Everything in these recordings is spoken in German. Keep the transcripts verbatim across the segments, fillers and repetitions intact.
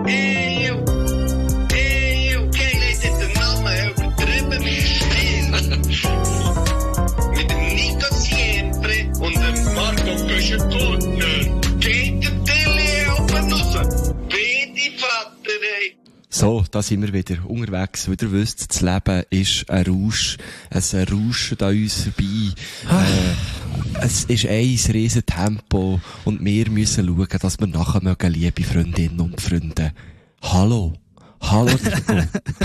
Eeuw. Eeuw. Geil, is dit de Name übertrieben mit Stil. Mit dem Nico Siempre und dem Marco Köschen-Gurtner. Geht der Tilly oben raus. Bitte, Vater, ey. So, da sind wir wieder unterwegs. Wie ihr wisst, das Leben ist ein Rausch. Es rauscht an uns vorbei. äh, es ist ein riesen Tempo. Und wir müssen schauen, dass wir nachher mögen, liebe Freundinnen und Freunde. Hallo. Hallo, Nico.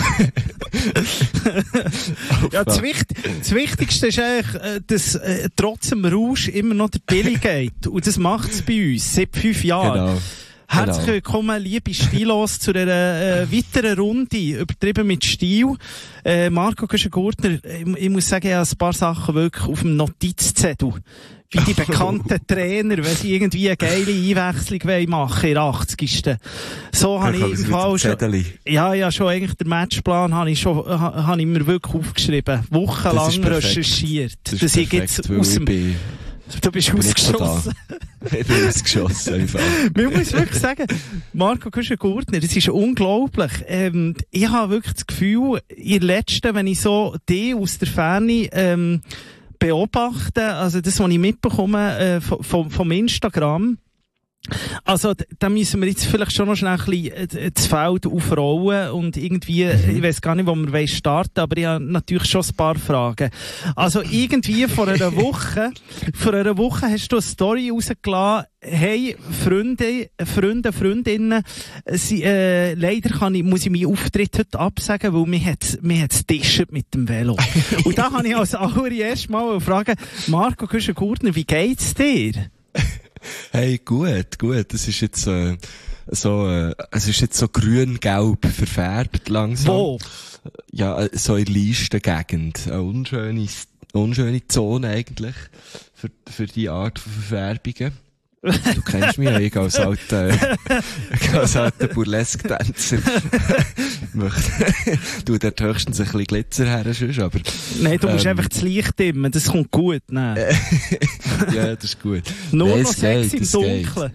Ja, das, Wicht, das Wichtigste ist eigentlich, äh, dass äh, trotz dem Rausch immer noch der Billy geht. Und das macht es bei uns seit fünf Jahren. Genau. Herzlich willkommen, liebe Stilos, zu einer äh, weiteren Runde, übertrieben mit Stil. Äh, Marco Köschen-Gurtner, ich, ich muss sagen, ich habe ein paar Sachen wirklich auf dem Notizzettel. Wie die bekannten Trainer, wenn sie irgendwie eine geile Einwechslung machen in der achtzigsten So habe ich im Fall schon, ja, ja, schon eigentlich den Matchplan habe ich schon, ha, habe ich mir wirklich aufgeschrieben. Wochenlang recherchiert. Das dass ich jetzt aus dem, Du bist ausgeschossen. Ich bin ausgeschossen, einfach. Man muss wirklich sagen, Marco Köschen-Gurtner, das ist unglaublich. Ähm, ich habe wirklich das Gefühl, ihr letzten, wenn ich so die aus der Ferne, ähm, beobachte, also das, was ich mitbekomme, äh, vom, vom Instagram, also, da müssen wir jetzt vielleicht schon noch schnell ein bisschen das Feld aufrollen und irgendwie, mhm. ich weiss gar nicht, wo wir starten wollen, aber ich habe natürlich schon ein paar Fragen. Also, irgendwie vor einer Woche, vor einer Woche hast du eine Story rausgelassen, hey, Freunde, Freunde, Freundinnen, sie, äh, leider kann ich, muss ich meinen Auftritt heute absagen, weil mir hat's, mir hat's tischt mit dem Velo. Und da habe ich als allererstes mal eine Frage, Marco Köschen-Gurtner, wie geht's dir? Hey, gut, gut. Das ist jetzt, äh, so, äh, es ist jetzt so grün-gelb verfärbt langsam. Wo? Ja, so in der Leistengegend. Eine unschöne, unschöne Zone eigentlich. Für, für die Art von Verfärbungen. Du kennst mich ja, ich als alter, als alter Burlesque-Tänzer. Du dort höchstens ein bisschen Glitzer her, sonst, aber. Nein, du musst ähm, einfach das Licht dimmen, das kommt gut, nein. Ja, das ist gut. Nur Nein, noch Sex im Dunkeln.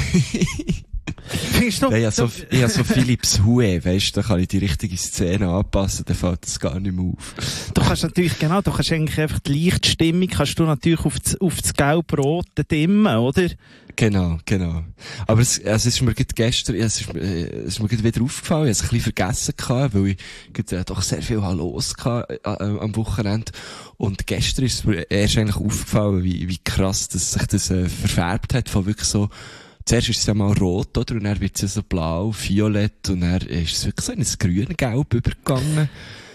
Findest du? Nein, ich habe so, ich habe so Philips Hue, weisst du, da kann ich die richtige Szene anpassen, dann fällt das gar nicht mehr auf. Du kannst natürlich, genau, du kannst eigentlich einfach die Lichtstimmung, kannst du natürlich auf das, auf das Gelb-Rote dimmen, oder? Genau, genau. Aber es, also es ist mir gerade gestern, es ist, äh, es ist mir gerade wieder aufgefallen, ich habe es ein bisschen vergessen gehabt, weil ich gerade, äh, doch sehr viel los gehabt, äh, äh, am Wochenende. Und gestern ist es mir erst eigentlich aufgefallen, wie, wie krass, dass sich das, äh, verfärbt hat von wirklich so, zuerst ist es ja mal rot, oder? Und dann wird es ja so blau, violett, und dann ist es wirklich so in ein grün-gelb übergegangen.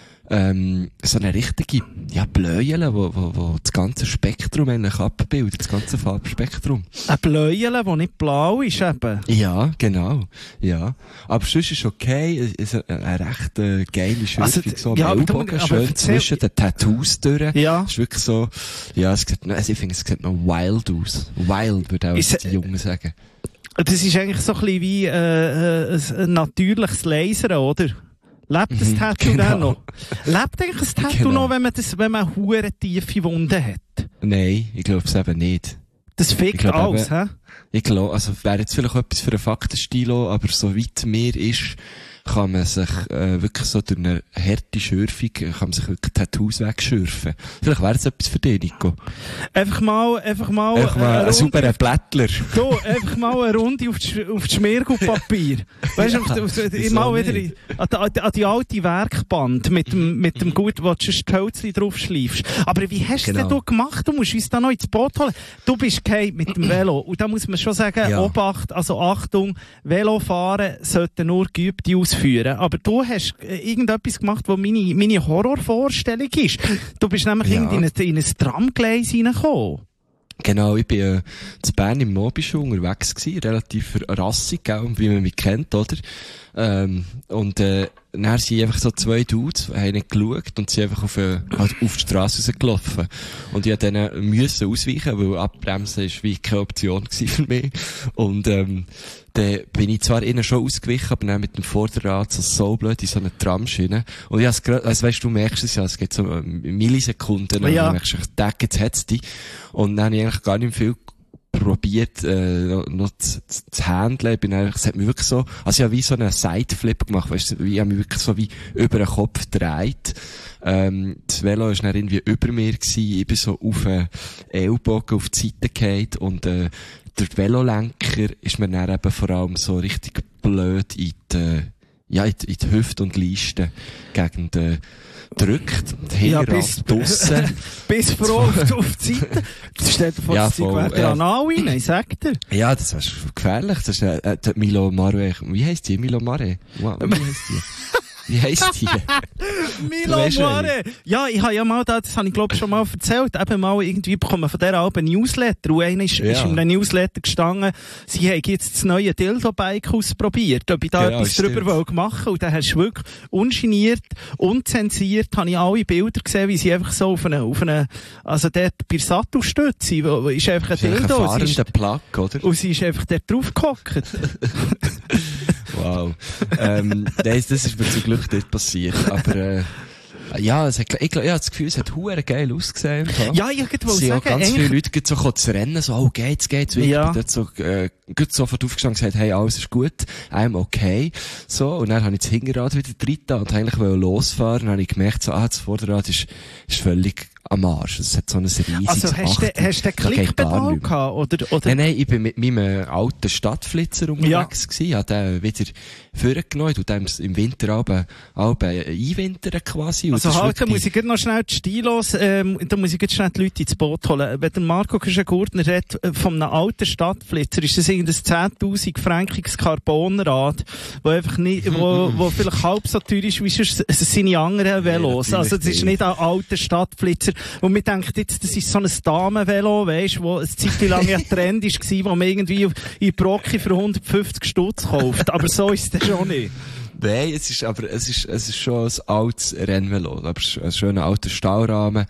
Ähm, so eine richtige, ja, Bläuele, wo, wo, wo das ganze Spektrum eigentlich abbildet, das ganze Farbspektrum. Ein Bläuele, das nicht blau ist, eben. Ja, genau, ja. Aber sonst ist okay, es ist eine, eine recht äh, geile Schrift, also, so ein ja, Ellbogen, schön erzähl, zwischen den Tattoos durch. Ja. Es ist wirklich so, ja, es sieht, also ich finde, es sieht noch wild aus. Wild, würde auch ist, die Jungen sagen. Das ist eigentlich so ein bisschen wie äh, ein natürliches Lasern, oder? Lebt das mhm, Tattoo genau. dann noch? Lebt eigentlich das Tattoo genau. noch, wenn man das, wenn man hure tiefe Wunden hat? Nein, ich glaube es eben nicht. Das fickt glaub, alles, hä? Ich glaube, also wäre jetzt vielleicht etwas für einen Faktenstilo, aber so weit mir ist, kann man sich äh, wirklich so durch eine harte Schürfung, kann man sich wirklich Tattoos wegschürfen. Vielleicht wäre das etwas für dich, Nico. Einfach mal, einfach mal, einfach mal ein sauberer Blättler. Du, einfach mal eine Runde auf das, auf das Schmiergutpapier. Weißt du, ja, mal wieder an die, an die alte Werkband mit dem, mit dem Gut, wo du das Hölzchen draufschleifst. Aber wie hast genau. du das gemacht? Du musst uns da noch ins Boot holen. Du bist gehalten mit dem Velo. Und da muss man schon sagen, ja. Obacht, also Achtung, Velofahren sollten nur Geübte ausführen. Aber du hast irgendetwas gemacht, was meine, meine Horrorvorstellung ist. Du bist nämlich ja. in, ein, in ein Tramgleis reingekommen. Genau, ich bin äh, zu Bern im Mobischul unterwegs gewesen, relativ rassig, gell, wie man mich kennt, oder? Ähm, und äh, dann sind einfach so zwei Dudes, haben nicht geschaut und sind einfach auf, äh, halt auf die Strasse rausgelaufen. Und ich musste denen müssen ausweichen, weil abbremsen ist wie keine Option gewesen für mich. Und ähm, dann bin ich zwar innen schon ausgewichen, aber dann mit dem Vorderrad so, so blöd in so eine Tramschiene. Und ich habe also weißt du, merkst es ja, es geht so Millisekunden, ja. und dann merkst du, jetzt hat's dich. Und dann habe ich eigentlich gar nicht viel probiert, äh, noch, noch zu, zu handeln. Ich bin eigentlich, es hat mich wirklich so, also ich habe wie so einen Sideflip gemacht, weißt du, ich habe mich wirklich so wie über den Kopf gedreht. Ähm, das Velo war dann irgendwie über mir gewesen, ich bin so auf den Ellbogen auf die Seite gefallen und, äh, der Velolenker ist mir dann eben vor allem so richtig blöd in die, ja, in die, in die Hüfte und Leiste gegen den drückt, das Hinterrad ja, bis, draussen. Bis froh auf, auf die Seite. Das steht vor ja, der Zeit, wer an rein, ich sag dir. Ja, das ist gefährlich. Das ist, äh, der Milo Mare. Wie heisst die? Milo Mare? Wow, wie heisst die? Wie heisst die? Milo Mare! Ja, ich habe ja mal da, das habe ich glaube schon mal erzählt, eben mal irgendwie bekommen von dieser Alben Newsletter. Und einer ist, ja. ist in einem Newsletter gestanden, sie haben jetzt das neue Dildo-Bike ausprobiert, ob ich da genau, etwas drüber wollte machen. Und dann hast du wirklich ungeniert, unzensiert, habe ich alle Bilder gesehen, wie sie einfach so auf eine, auf eine, also dort bei der Sattelstütze, wo ist einfach ein Dildo. Ein fahrender Plug, oder? Und sie ist einfach dort drauf gehockt. Wow. ähm, das, das ist mir zum Glück nicht passiert. Aber, äh, ja, es hat, ich, ich, ich habe das Gefühl, es hat hure geil ausgesehen. Ja, ich wollte sagen, sagen, ganz viele Leute gehen so zu rennen, so, oh, geht's, geht's, weiter. Ja. Dort so, äh, gut sofort aufgestanden und gesagt, hey, alles ist gut, I'm okay. So, und dann habe ich das Hinterrad wieder drin und eigentlich wollte losfahren, und dann habe ich gemerkt, so, ah, das Vorderrad ist, ist völlig am Arsch. Es hat so ein riesiges Also, hast du, hast du den Klickpedal gehabt, oder, oder? Nein, nein, ich bin mit meinem alten Stadtflitzer unterwegs gewesen, ja. habe den wieder vorgenommen und dann im Winter abend, abend einwintern quasi. Also halt, da muss ich noch schnell die Stilos, ähm, da muss ich jetzt schnell die Leute ins Boot holen. Wenn der Marco Kuschen-Gurtner redet von einem alten Stadtflitzer, ist das irgendein zehntausend frankiges Carbonrad, wo einfach nicht, wo, wo vielleicht halb so teuer ist wie seine anderen Velos. Ja, also das ist nicht ein alter Stadtflitzer. Und wir denken jetzt, das ist so ein Damenvelo, weisst, wo eine Zeit lang ja Trend war, wo man irgendwie in Brocki für hundertfünfzig Stutz kauft. Aber so ist es schon nicht. Nein, es ist aber, es ist, es ist schon ein altes Rennvelo. Aber es ist ein schöner alter Stahlrahmen.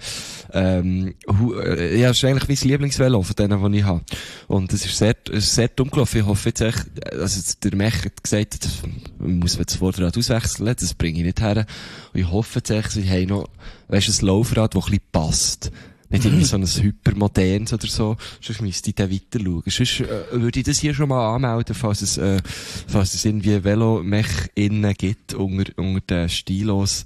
Ähm, äh, ja, es ist eigentlich mein Lieblingsvelo von denen, die ich habe. Und es ist sehr, es ist sehr dumm gelaufen. Ich hoffe jetzt echt, also der Mech hat gesagt, man muss das Vorderrad auswechseln, das bringe ich nicht her. Und ich hoffe jetzt echt, sie haben noch, weisst du, ein Laufrad, das ein bisschen passt. Nicht irgendwie so ein hypermodernes oder so. Sonst müsste ich dann weiter schauen. Sonst äh, würde ich das hier schon mal anmelden, falls es, äh, falls es irgendwie Velomech innen gibt, unter, unter den Stilos.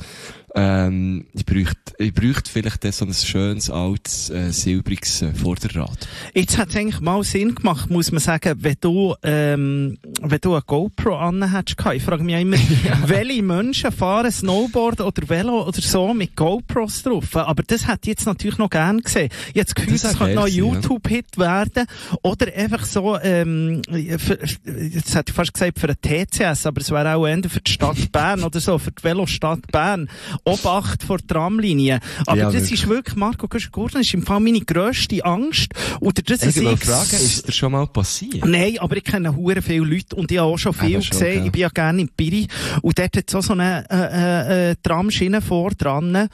Ähm, ich bräuchte, ich bräuchte vielleicht so ein schönes, altes, äh, silbriges äh, Vorderrad. Jetzt hat es eigentlich mal Sinn gemacht, muss man sagen, wenn du, ähm, wenn du eine GoPro an hättest gehabt. Ich frage mich immer, ja. welche Menschen fahren Snowboard oder Velo oder so mit GoPros drauf? Aber das hätte ich jetzt natürlich noch gern gesehen. Ich habe das Gefühl, das, das könnte noch ein YouTube-Hit werden. Oder einfach so, ähm, für, jetzt hätte ich fast gesagt für ein T C S, aber es wäre auch eher für die Stadt Bern oder so, für die Velostadt Bern. Obacht vor Tramlinien. Aber ja, das wirklich. Ist wirklich, Marco Kuschen-Gurtner, ist im Fall meine grösste Angst. Oder das ich wollte fragen, ist das schon mal passiert? Nein, aber ich kenne hure viele Leute und ich habe auch schon viel ah, gesehen. Schon, ich bin ja gerne in Piri. Und dort hat es auch so eine, äh, äh, Tramschiene vor dran,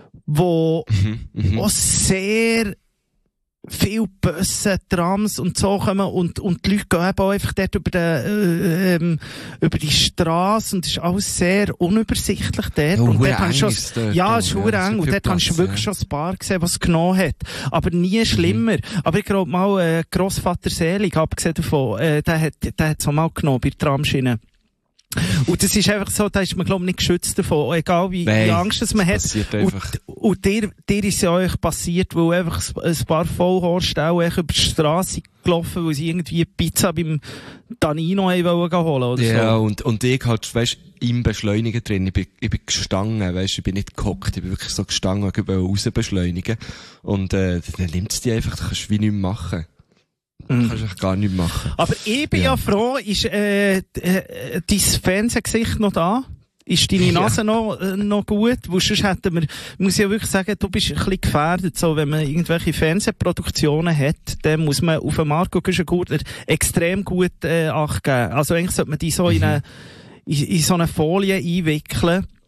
wo mhm, auch sehr viel Busse, Trams und so kommen und, und die Leute gehen eben auch einfach dort über, den, äh, ähm, über die Straße und es ist alles sehr unübersichtlich dort. Oh, und dort eng schon, ist dort, ja, es ist ja, eng und dort hast du wirklich ja. schon ein paar gesehen, was es genommen hat. Aber nie schlimmer. Mhm. Aber ich glaube mal, äh, Grossvater Selig, abgesehen davon, äh, der hat, der hat es auch mal genommen bei der Tramschiene. Und das ist einfach so, da ist man, glaube ich, nicht geschützt davon. Egal wie, Nein, wie Angst das man hat. Und, und dir, dir ist ja euch passiert, weil einfach ein paar Vollhorst auch über die Straße gelaufen, weil sie irgendwie Pizza beim Danino holen wollten, oder ja, so. Ja, und, und ich halt, weisst, im Beschleunigen drin. Ich bin, ich bin gestanden, weisst, ich bin nicht gehockt. Ich bin wirklich so gestanden und wollte raus beschleunigen. Und, äh, dann nimmt es dich einfach, da kannst du wie nichts machen. Mm. Kannst du gar nichts machen. Aber ich bin ja, ja froh, ist äh, äh, dein Fernsehgesicht noch da? Ist deine Nase ja. noch, äh, noch gut? Weil sonst hätten wir, muss ich ja wirklich sagen, du bist ein bisschen gefährdet. So, wenn man irgendwelche Fernsehproduktionen hat, dann muss man auf den Marco Kuschen-Gurtner extrem gut äh, Acht geben. Also eigentlich sollte man die so mhm. in, eine, in, in so eine Folie einwickeln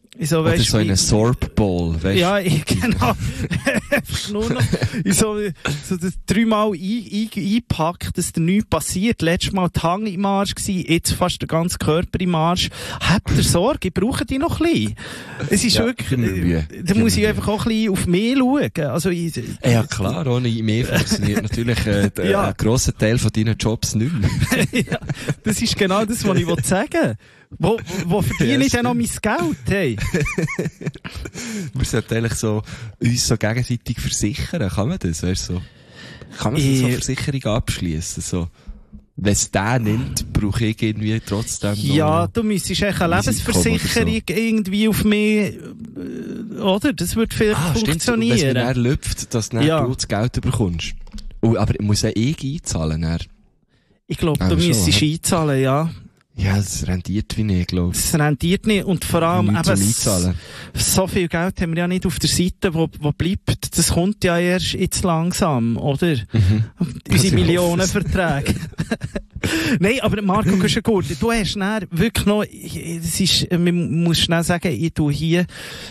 So, Oder weißt, so in wie- einem Sorb-Ball, weißt du? Ja, ich, genau. Nur noch in so, so das dreimal ein, ein, einpackt, dass da nichts passiert. Letztes Mal die Hand im Arsch gsi, jetzt fast der ganze Körper im Arsch. Habt ihr Sorge, ich brauche die noch ein bisschen. Es ist Ja, wirklich, immer Mühe. äh, da muss ich Immer einfach auch ein bisschen auf mich schauen. Also, ich, Ja, klar, ohne mehr funktioniert natürlich äh, d- Ja. ein grosser Teil von deinen Jobs nicht mehr. ja, das ist genau das, was ich wollte sagen. Wo, wo verdiene Ja, ich denn noch mein stimmt. Geld? Hey? Wir sollten eigentlich so, uns so gegenseitig versichern, kann man das? Weißt, so, kann man so, so Ich- Versicherung abschließen? So, wenn es den nimmt, brauche ich irgendwie trotzdem noch... Ja, du müsstest echt eine Risiko Lebensversicherung oder irgendwie auf mich, äh, oder? Das würde vielleicht Ah, stimmt, wenn es mir funktionieren. dann lüpft, dass dann Ja. du das Geld bekommst. Oh, aber muss ja ich einzahlen, dann? Ich glaube, Ah, du schon, müsstest ja. einzahlen, ja. Ja, das rentiert wie nicht, glaube ich. Das rentiert nicht. Und vor allem Nichts eben, zum s- Einzahlen. so viel Geld haben wir ja nicht auf der Seite, wo, wo bleibt. Das kommt ja erst jetzt langsam, oder? Mhm. Unsere ich Millionenverträge. Nein, aber Marco Güschengut, du hast dann wirklich noch, das ist, man muss schnell sagen, ich tu hier,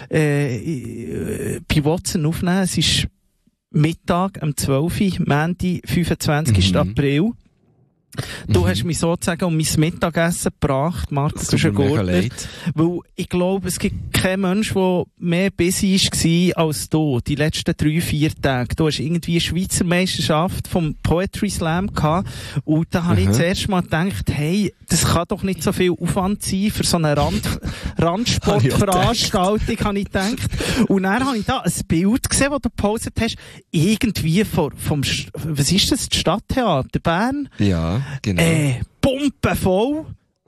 äh, bei Watson aufnehmen, es ist Mittag am zwölften Montag, fünfundzwanzigsten Mhm. April. Du Mhm. hast mich sozusagen um mein Mittagessen gebracht, Marco Es tut mir mega Güschengut. leid. Weil ich glaube, es gibt keinen Mensch, der mehr busy war als du, die letzten drei, vier Tage. Du hast irgendwie eine Schweizer Meisterschaft vom Poetry Slam gehabt. Und da habe ich Mhm. zuerst mal gedacht, hey, das kann doch nicht so viel Aufwand sein für so eine Rand, Randsportveranstaltung, habe ich gedacht. Und dann habe ich da ein Bild gesehen, das du gepostet hast, irgendwie vor, vom, Sch- was ist das, das Stadttheater Bern? Ja, genau. Äh, pumpenvoll.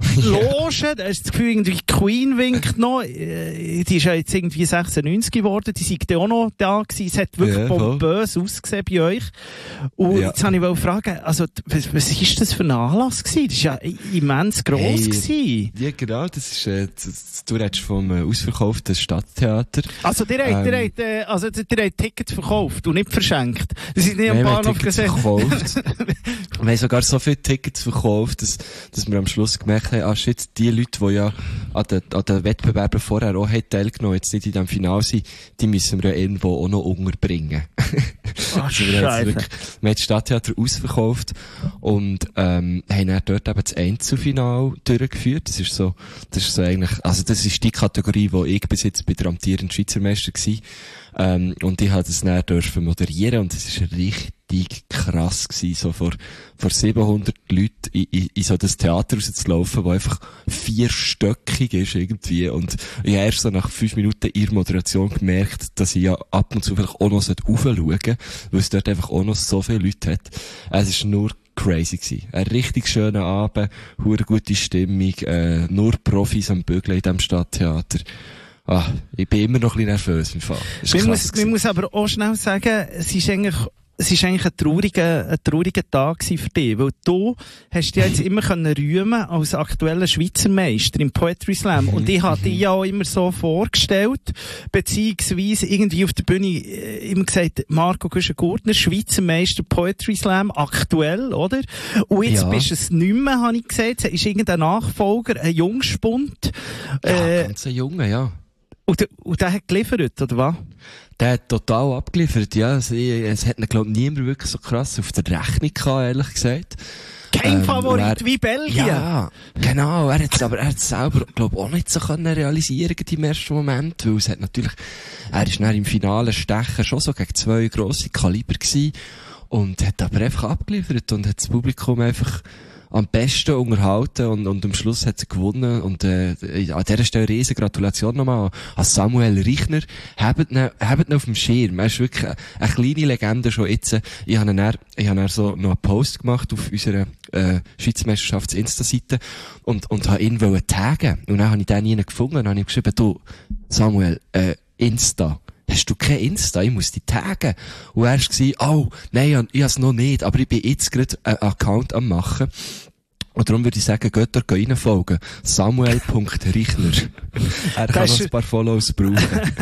Logen, da hast du das Gefühl, irgendwie die Queen winkt noch, äh, die ist ja jetzt irgendwie sechsundneunzig geworden, die sind ja auch noch da gewesen, es hat wirklich Ja, voll. pompös ausgesehen bei euch. Und Ja. jetzt wollte ich wollte fragen, also, d- was, was ist das für ein Anlass gewesen? Das ist ja immens gross Hey. gewesen. Ja, genau, das ist, äh, das, du redest vom äh, ausverkauften Stadttheater. Also, ihr habt, ihr Ähm. habt, äh, also, ihr habt Tickets verkauft und nicht verschenkt. Das ist nicht am Nein, wir haben Bahnhof Tickets gesehen. verkauft. Wir haben sogar so viele Tickets verkauft, dass, dass wir am Schluss gemerkt haben, ah shit, die Leute, die ja an den, an den Wettbewerben vorher auch haben teilgenommen, jetzt nicht in diesem Finale sind, die müssen wir ja irgendwo auch noch unterbringen. Ach, Also wir, haben Scheiße. wirklich, wir haben das Stadttheater ausverkauft und ähm, haben dann dort eben das Einzelfinale durchgeführt. Das ist so, das ist so eigentlich, also das ist die Kategorie, wo ich bis jetzt bei der amtierenden Schweizer Meister war. Ähm, und ich habe das dann dürfen moderieren und es ist richtig krass gewesen, so vor, vor siebenhundert Leuten in, in, in so das Theater rauszulaufen, wo einfach vierstöckig ist irgendwie. Und ich habe erst so nach fünf Minuten ihrer Moderation gemerkt, dass ich ja ab und zu vielleicht auch noch raufschauen sollte, weil es dort einfach auch noch so viele Leute hat. Es ist nur crazy gewesen. Ein richtig schöner Abend, hure gute Stimmung, äh, nur Profis am Bügeln in diesem Stadttheater. Ah, ich bin immer noch ein bisschen nervös im Fall. Ist Man krass muss, man gewesen. muss aber auch schnell sagen, es ist eigentlich, es ist eigentlich ein trauriger, ein trauriger Tag gewesen für dich, weil du hast dich jetzt immer können rühmen als aktueller Schweizer Meister im Poetry Slam. Und ich habe dich ja auch immer so vorgestellt, beziehungsweise irgendwie auf der Bühne äh, immer gesagt, Marco Güschengut, Schweizer Meister Poetry Slam, aktuell, oder? Und jetzt Ja. bist du es nicht mehr, habe ich gesagt, es ist irgendein Nachfolger, ein Jungspund, Ja, äh, ganz ein Junge, ja. und, der- und der hat geliefert, oder was? Der hat total abgeliefert, ja. Es, es hat ihn, glaub ich, niemand wirklich so krass auf der Rechnung gehabt, ehrlich gesagt. Kein Ähm, Favorit und er- wie Belgien. Ja, genau. Er hat es aber, er hat es selber, glaub auch nicht so können realisieren im ersten Moment, weil es hat natürlich, er ist dann im finalen Stechen schon so gegen zwei grosse Kaliber gewesen und hat aber einfach abgeliefert und hat das Publikum einfach am besten unterhalten und, und am Schluss hat sie gewonnen und äh, an dieser Stelle riesen Gratulation nochmal an Samuel Reichner. Habt ihn, habt ihn auf dem Schirm. Er ist wirklich eine, eine kleine Legende schon jetzt. Ich habe dann, ich habe dann so noch einen Post gemacht auf unserer äh, Schweizer Meisterschafts-Insta-Seite und, und habe ihn wollen taggen. Und dann habe ich den nie gefunden und dann habe ich geschrieben, du, Samuel, äh, Insta. Hast du kein Insta? Ich muss dich taggen. Und er war, oh, nein, ich habe es noch nicht, aber ich bin jetzt gerade einen Account am machen. Und darum würde ich sagen, geht da reinfolgen. Samuel Punkt Reichner. Er kann Das noch ist- ein paar Follows brauchen.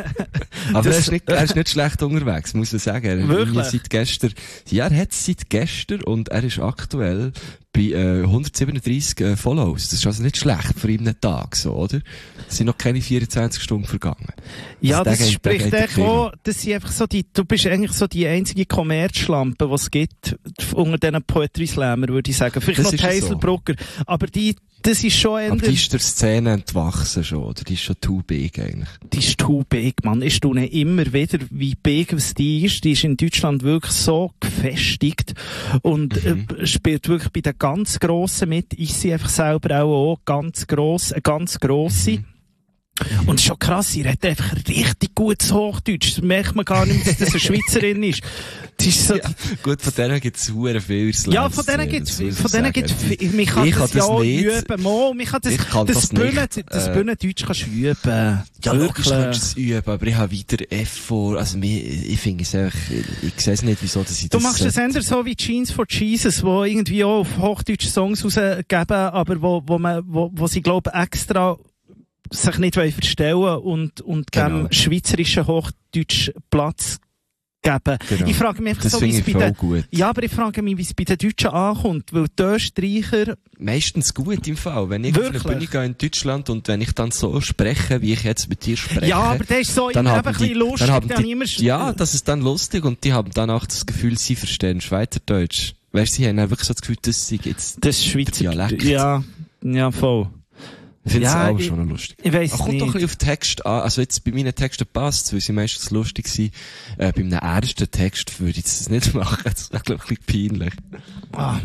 Aber Das- er ist, nicht, er ist nicht schlecht unterwegs, muss ich sagen. Er hat Wirklich? irgendwie seit gestern, ja, er hat es seit gestern und er ist aktuell bei äh, hundertsiebenunddreissig äh, Follows. Das ist also nicht schlecht für einen Tag, so, oder? Es sind noch keine vierundzwanzig Stunden vergangen. Ja, also, das geht, spricht echt auch, das sind einfach so die, du bist eigentlich so die einzige Kommerzschlampe, die es gibt, unter diesen Poetry Slammer, würde ich sagen. Vielleicht das noch die Hazelbrugger. So. Aber die, das ist schon Aber die ist der Szene entwachsen schon, oder? Die ist schon too big, eigentlich. Die ist too big, Mann. Ich staune immer wieder, wie big was die ist. Die ist in Deutschland wirklich so gefestigt und mhm. äh, spielt wirklich bei den ganz Grossen mit. Ist sie einfach selber auch, auch ganz gross, eine ganz grosse. Mhm. Und es ist schon krass, sie redet einfach richtig gutes Hochdeutsch. Das merkt man gar nicht, dass das eine Schweizerin ist. Das ist so, ja, gut, von denen gibt's sehr viel Slams. Ja, von denen gibt's, von denen gibt's viel. Man kann ich das, kann das ja auch nicht. üben. Mo, man kann das, ich kann das, das Bühnen, nicht. das äh, Bühnendeutsch kannst du üben. Ja, wirklich. logisch kannst du es üben, aber ich habe wieder F vor, also mir, ich finde es einfach, ich, ich sehe es nicht, wieso, dass ich du das... Du machst das eher so wie Jeans for Jesus, wo irgendwie auch auf Hochdeutsch Songs rausgeben, aber wo, wo man, wo, wo sie, glaube extra sich nicht verstellen und, und genau. dem schweizerischen Hochdeutsch Platz geben. Genau. Ich frage mich einfach das so, wie es bei den, gut. ja, aber ich frage mich, wie es bei den Deutschen ankommt, weil die Österreicher... Meistens gut im Fall. Wenn ich wirklich? auf eine Bühne gehe in Deutschland und wenn ich dann so spreche, wie ich jetzt mit dir spreche... Ja, aber das ist so dann immer haben ein die, bisschen lustig. Dann haben dann die, immer ja, das ist dann lustig und die haben dann auch das Gefühl, sie verstehen Schweizerdeutsch. Weißt du, sie haben wirklich so das Gefühl, das ist jetzt das Schweizer Dialekt. Ja, ja, voll. Ich finde es ja, auch ich, schon noch lustig. Ich weiss Ach, kommt nicht. doch ein bisschen auf den Text an. Also jetzt bei meinen Texten passt es, weil sie meistens lustig sind. Äh, bei einem ersten Text würde ich das nicht machen. Das wäre, glaube ich, ein bisschen peinlich. Ah.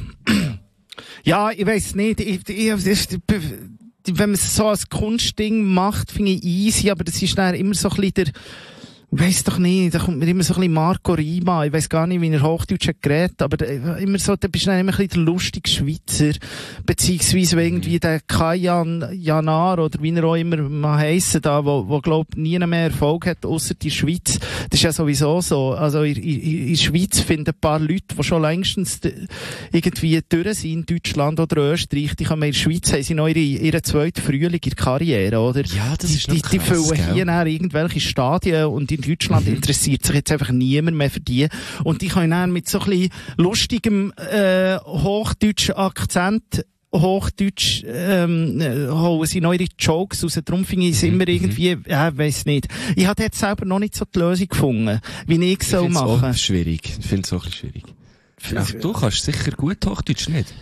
Ja, ich weiss nicht. Ich, ich, ich, wenn man es so als Kunstding macht, finde ich easy, aber das ist dann immer so ein bisschen der... Ich weiss doch nicht, da kommt mir immer so ein bisschen Marco Rima, ich weiss gar nicht, wie er Hochdeutsch hat geredet, aber immer so, da bist du dann immer ein bisschen der lustige Schweizer, beziehungsweise irgendwie der Kajan Janar, oder wie er auch immer mal heissen da, wo, wo glaub, nie mehr Erfolg hat, ausser die Schweiz. Das ist ja sowieso so. Also, in, in, in der Schweiz finden ein paar Leute, die schon längstens irgendwie durch sind, in Deutschland oder Österreich, die kommen in der Schweiz, haben sie noch ihre, ihren zweiten Frühling in der Karriere, oder? Ja, das die, ist noch die, krass, die füllen gell? hier dann irgendwelche Stadien und in Deutschland mhm. interessiert sich jetzt einfach niemand mehr für die. Und die können dann mit so ein bisschen lustigem, äh, hochdeutschen Akzent, Hochdeutsch, ähm, holen sie neue Jokes raus. Darum finde ich es immer irgendwie, ja, ich weiss nicht. Ich habe jetzt selber noch nicht so die Lösung gefunden, wie ich es soll machen. Ich finde es schwierig. Ich finde es auch ein bisschen schwierig. Ach, du kannst sicher gut Hochdeutsch, nicht?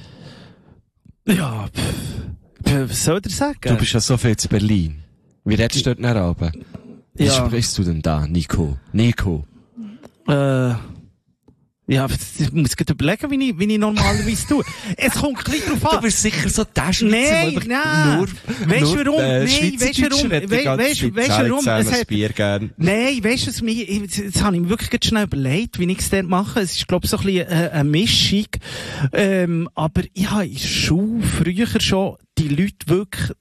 Ja, pff, was soll ich sagen? Du bist ja so viel zu Berlin. Wie redest du dort nach oben? Wie Ja. sprichst du denn da, Nico? Nico? Äh, ja, ich muss gerade überlegen, wie ich, wie ich normalerweise tue. Es kommt ein bisschen drauf an. Du bist sicher so der Schweizer, Nein, der nein. nur, Weißt du nur, warum? Äh, Nein, weißt du warum? Schweizerdeutsch redet, We- weißt du- weißt du warum? Es Es hat- Bier gern. Nein, weißt du, was mich, jetzt, jetzt habe ich mir wirklich ganz schnell überlegt, wie ich es dort mache. Es ist, glaube ich, so ein bisschen eine, eine Mischung. Ähm, aber ich habe in der Schule früher schon die Leute wirklich,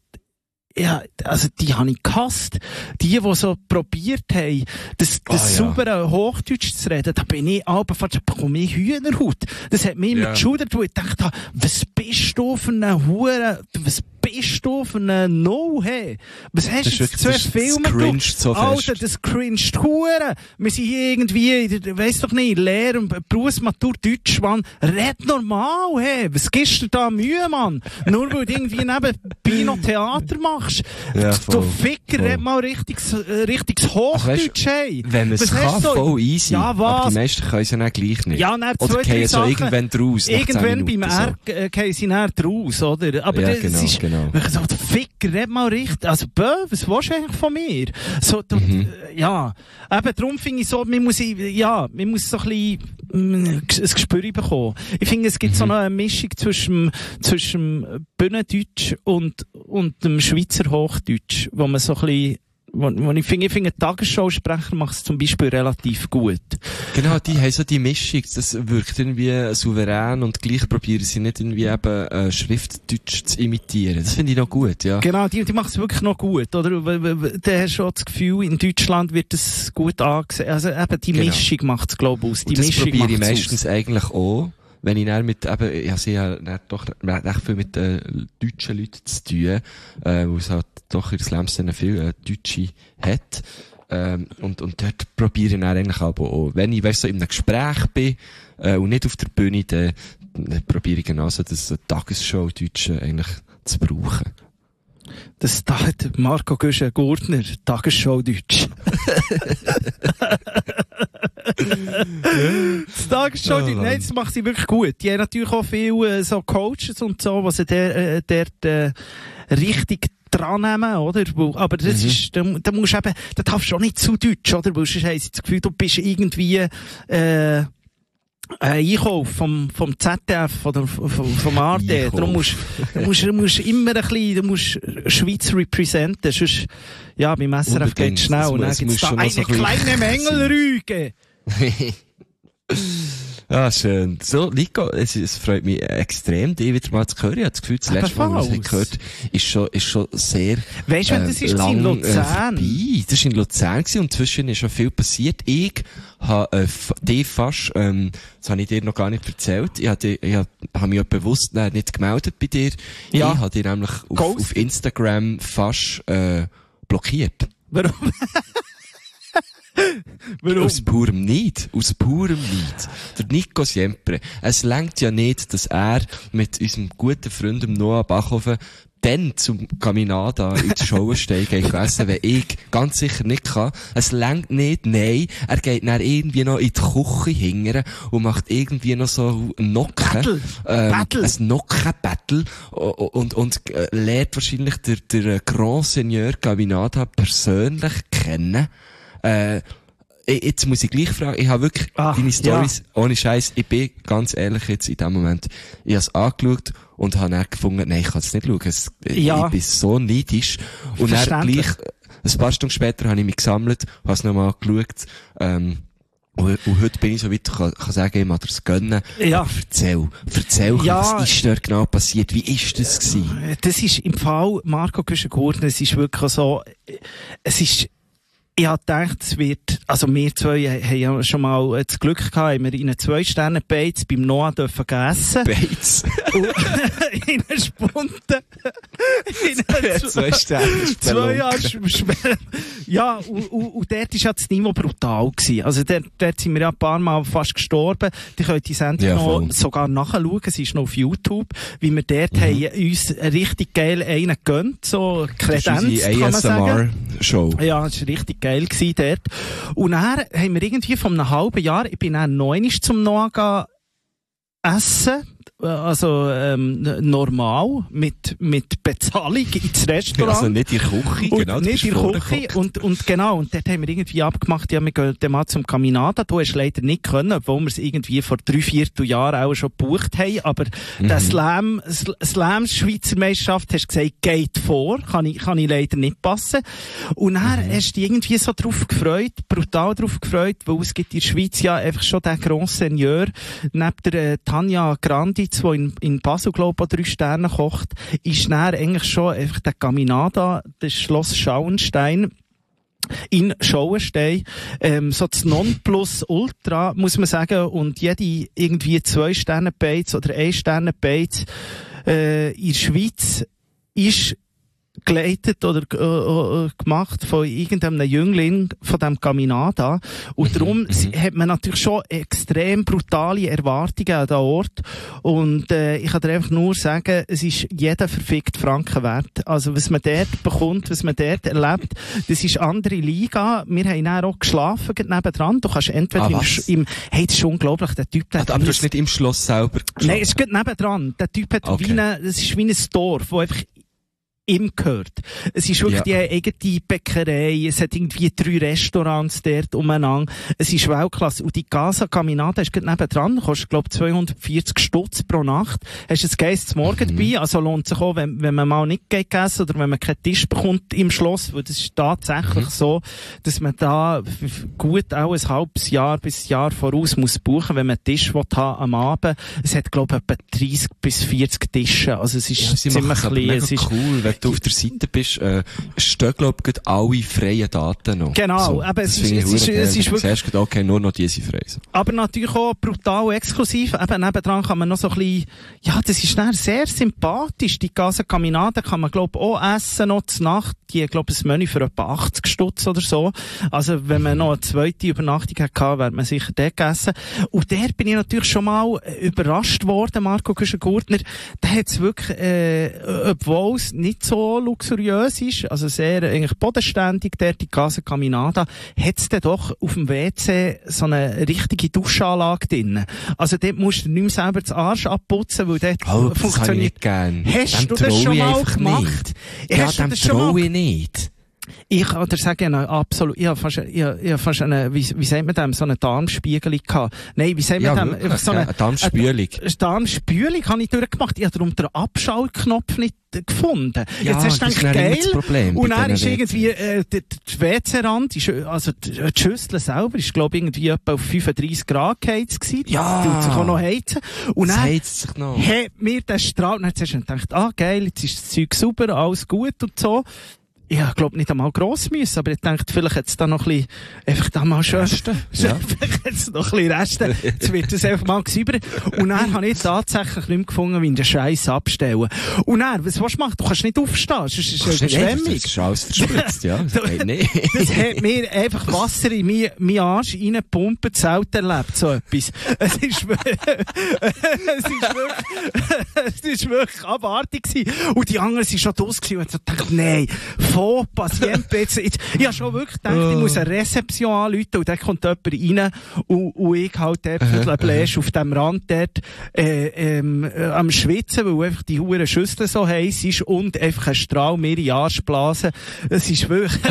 ja, also die habe ich gehasst. Die, die so probiert haben, das, das Ah, ja. saubere Hochdeutsch zu reden, da bin ich aber fast, da bekomme ich Hühnerhaut. Das hat mich immer Ja. geschudert, wo ich dachte, was bist du für eine Hure, was bist du für eine No-Hey? Was hast Das du ist jetzt wirklich- zwei das- das Filme? du? cringed so Alter, fest. das cringed Hure. Wir sind hier irgendwie, ich weiss doch nicht, Lehrer, Berufsmatur Deutsch, Mann. Red normal, hey. Was gibst du da Mühe, Mann? Nur weil du irgendwie nebenbei noch Theater machst. Ja, Du voll, Ficker, voll. red mal richtiges, äh, richtiges Hochdeutsch, hey. Wenn man es Was kann, hast du- voll easy. Ja, Aber was? die meisten können es ja dann gleich nicht. Ja, dann Oder zwei, drei gehen so Sachen. irgendwann draus. nach zehn Irgendwann beim Minuten so. R äh, gehen sie näher draus, oder? Aber Ja, das genau, ist, genau. ich so, der Ficker, red mal richtig. Also, bö, was willst du eigentlich von mir? So, du, Mhm. äh, ja. Eben, darum finde ich so, man muss, ja, man muss so ein bisschen, mm, ein Gespür bekommen. Ich finde, es gibt Mhm. so noch eine Mischung zwischen, zwischen dem Bühnendeutsch und, und dem Schweizer Hochdeutsch, wo man so ein bisschen, wo, wo ich finde, ich finde, ein Tagesschausprecher macht es zum Beispiel relativ gut. Genau, die haben so die Mischung, das wirkt irgendwie souverän und gleich probieren sie nicht irgendwie eben äh, Schriftdeutsch zu imitieren. Das finde ich noch gut, ja. Genau, die, die macht es wirklich noch gut, oder? W- w- w- Da hast du auch das Gefühl, in Deutschland wird das gut angesehen. Also eben, die Genau. Mischung macht es, glaube ich, aus. Die Und das Mischung probiere ich macht's meistens eigentlich auch. Wenn ich dann mit, eben, ich habe ja dann doch recht viel mit äh, deutschen Leuten zu tun, äh, wo es halt doch in der Slam-Szene viel äh, Deutsche hat. Ähm, und, und dort probiere ich dann eigentlich aber auch. Wenn ich, weißt, so in einem Gespräch bin, äh, und nicht auf der Bühne, dann, dann probiere ich genauso das Tagesschau-Deutsche eigentlich zu brauchen. Das hat Marco Güschen-Gurtner, Tagesschau-Deutsch. Das Tagesschau-Deutsch, nein, das macht sie wirklich gut. Die haben natürlich auch viele so Coaches und so, was sie der, äh, dort äh, richtig dran nehmen, oder? Aber das mhm. ist, da, da musst du eben, da darfst du auch nicht zu deutsch, oder? Weil sonst haben sie das Gefühl, du bist irgendwie, äh, ein Einkauf vom, vom Z D F oder vom, vom A R D. Darum musst du musst, musst immer ein bisschen, du musst Schweiz representen. Sonst, ja, beim S R F geht es schnell. Und dann gibt es da eine so kleine Mängelrüge. Ja, schön. So, Nico, es, es freut mich extrem, dich wieder mal zu hören. Ich habe das Gefühl, das letzte Mal, was ich gehört ist schon, ist schon sehr, weißt du, äh, das ist lang, in Luzern. Äh, das war in Luzern gewesen und zwischen ist schon viel passiert. Ich habe, äh, dich fast, ähm, das habe ich dir noch gar nicht erzählt. Ich habe, ich habe, habe mich ja bewusst äh, nicht gemeldet bei dir. Ja. Ich habe dich nämlich auf, auf Instagram fast, äh, blockiert. Warum? Warum? Aus purem Neid. Aus purem Neid. Der Nico Siempre. Es lenkt ja nicht, dass er mit unserem guten Freund Noah Bachhofen dann zum Caminada in die Schauenstein geht essen, wenn ich ganz sicher nicht kann. Es lenkt nicht, nein. Er geht dann irgendwie noch in die Küche hingern und macht irgendwie noch so ein Nocken. Battle. Ähm, Battle. ein Nocken-Battle. Und, und, und äh, lernt wahrscheinlich der, der Grand Seigneur Caminada persönlich kennen. Äh, jetzt muss ich gleich fragen, ich habe wirklich Ach, deine Storys, ja. ohne Scheiß, ich bin ganz ehrlich jetzt in dem Moment, ich habe es angeschaut und habe dann gefunden, nein, ich kann es nicht schauen, es, ja. ich bin so neidisch. Und dann gleich, ein paar Stunden später habe ich mich gesammelt, habe es nochmal geschaut, ähm, und, und heute bin ich so weit, ich kann, kann sagen, ich mag dir's gönnen. Ja. Aber erzähl, erzähl, ja. was ist dort genau passiert, wie ist das gewesen? Das ist im Fall Marco Güschen-Gurtner, es ist wirklich so, es ist, ich habe gedacht, es wird, also wir zwei haben ja schon mal das Glück gehabt, haben wir in einer Zwei-Sterne-Beiz beim Noah dürfen essen. Beiz? In einer Spunde. In einer zwei Sterne Zwei Jahre später. Ja, und, und, und dort war ja das Niveau brutal gewesen. Also dort, dort sind wir ja ein paar Mal fast gestorben. Die könnt die Sendung ja, noch sogar nachschauen. Es ist noch auf YouTube. Wie wir dort mhm. haben uns richtig geil einen gegönnt. So Kredenz, kann man sagen. A S M R-Show. Ja, das war richtig geil gewesen dort. Und dann haben wir irgendwie vor einem halben Jahr, ich bin dann noch einmal zum Noah essen, also ähm, normal, mit mit Bezahlung ins Restaurant. Also nicht in der Küche, und genau. Nicht in der Küche und, und genau, und dort haben wir irgendwie abgemacht, ja, wir gehen dann mal zum Caminada. Du hast leider nicht können, obwohl wir es irgendwie vor drei, vier Jahren auch schon gebucht haben, aber mhm. der Slam, Slam Schweizer Meisterschaft, hast gesagt, geht vor, kann ich, kann ich leider nicht passen. Und dann mhm. hast du dich irgendwie so drauf gefreut, brutal drauf gefreut, weil es gibt in der Schweiz ja einfach schon den Grand Seigneur, neben der äh, Tanja Grandi, die in, in Basel, glaube ich, drei Sterne kocht, ist dann eigentlich schon einfach der Caminada, das Schloss Schauenstein, in Schauenstein, ähm, so das Nonplusultra, muss man sagen, und jede irgendwie zwei Sterne Beiz oder ein Sterne Beiz, äh, in der Schweiz ist geleitet oder äh, gemacht von irgendeinem Jüngling von dem Caminada. Und darum mhm. hat man natürlich schon extrem brutale Erwartungen an den Ort. Und äh, ich kann dir einfach nur sagen, es ist jeder verfickt Franken wert. Also was man dort bekommt, was man dort erlebt, das ist andere Liga. Wir haben dann auch geschlafen nebendran. Du kannst entweder ah, im, im... Hey, das ist unglaublich, der Typ... Der ah, aber du hast nicht im Schloss selber geschlafen? Nein, es geht nebendran. Der Typ hat okay. wie eine, das ist wie ein Dorf, wo einfach ihm gehört. Es ist wirklich ja. die eigene Bäckerei, es hat irgendwie drei Restaurants dort umeinander. Es ist Weltklasse. Und die Casa Caminada ist gerade nebendran, kostet, glaube ich, zweihundertvierzig Stutz pro Nacht. Hast ein geiles Morgen mhm. dabei, also lohnt sich auch, wenn, wenn man mal nicht geht essen oder wenn man keinen Tisch bekommt im Schloss, weil das ist tatsächlich mhm. so, dass man da gut auch ein halbes Jahr bis ein Jahr voraus muss buchen, wenn man einen Tisch will haben am Abend. Es hat, glaube ich, etwa dreissig bis vierzig Tische. Also es ist ja, ziemlich klein. Es ist cool, wenn du auf der Seite bist, äh, stehen, glaub ich, alle freien Daten noch. Genau, so, aber es ist, es ist, es ist wirklich... Zuerst okay, nur noch diese frei. Aber natürlich auch brutal exklusiv. Eben nebendran kann man noch so ein bisschen, ja, das ist dann sehr sympathisch. Die Casa Caminada kann man, glaub ich, auch essen, noch zur Nacht die, glaube ich, ein Menü für etwa achtzig Stutz oder so. Also, wenn man noch eine zweite Übernachtung hatte, wäre man sicher dort gegessen. Und der bin ich natürlich schon mal überrascht worden, Marco Güschen-Gurtner. Der hat es wirklich, äh, obwohl es nicht so luxuriös ist, also sehr eigentlich bodenständig, der die Casa Caminada, hat es dann doch auf dem W C so eine richtige Duschanlage drin. Also dort musst du nicht mehr selber den Arsch abputzen, weil dort oh, funktioniert. Das Hast dem du das schon mal gemacht? Nicht. Ja, Hast dem traue ich nicht. Ich kann dir sagen, absolut, ich habe fast, ich habe, ich habe fast eine, wie, wie sagt man dem, so eine Darmspiegel gehabt. Nein, wie sagt man ja, dem? Wirklich, so eine, ja, eine Darmspülung. Eine Darmspülung habe ich durchgemacht. Ich habe darum den Abschaltknopf nicht gefunden. Ja, jetzt hast du gedacht, geil. Problem und dann ist irgendwie, äh, der, der W C-Rand, ist, also die Schüssel selber ist, glaube ich, irgendwie etwa auf fünfunddreissig Grad geheizt gewesen. Ja. Tut sich auch noch heizen. Und das dann heizt sich noch. hat mir der Strahl, und dann hast du gedacht, ah, geil, jetzt ist das Zeug sauber, alles gut und so. Ich glaube nicht einmal gross müssen, aber ich dachte, vielleicht hat es da noch ein bisschen, einfach da mal schön, ja. vielleicht hat es noch ein bisschen Reste, jetzt wird es einfach mal gesäubert. Und dann habe ich tatsächlich nicht mehr gefunden, wie in den Scheiß abstellen. Und dann, was willst du machen? Du kannst nicht aufstehen, sonst ist es eine Schwemmung. Das ist alles verspritzt, ja. Das geht nicht. Das hat mir einfach Wasser in meinen mein Arsch reingepumpt, selten erlebt, so etwas. Es ist, es ist wirklich, es ist wirklich abartig gewesen. Und die anderen sind schon draus gewesen und ich dachte, nein, von Patienten jetzt, jetzt, ich habe schon wirklich gedacht, ich muss eine Rezeption anrufen und dann kommt jemand rein und, und ich halt dort uh-huh, uh-huh. auf dem Rand dort, äh, ähm, äh, am Schwitzen, weil einfach die hure Schüssel so heiß ist und einfach ein Strahl mir in den Arsch blasen. Es ist wirklich,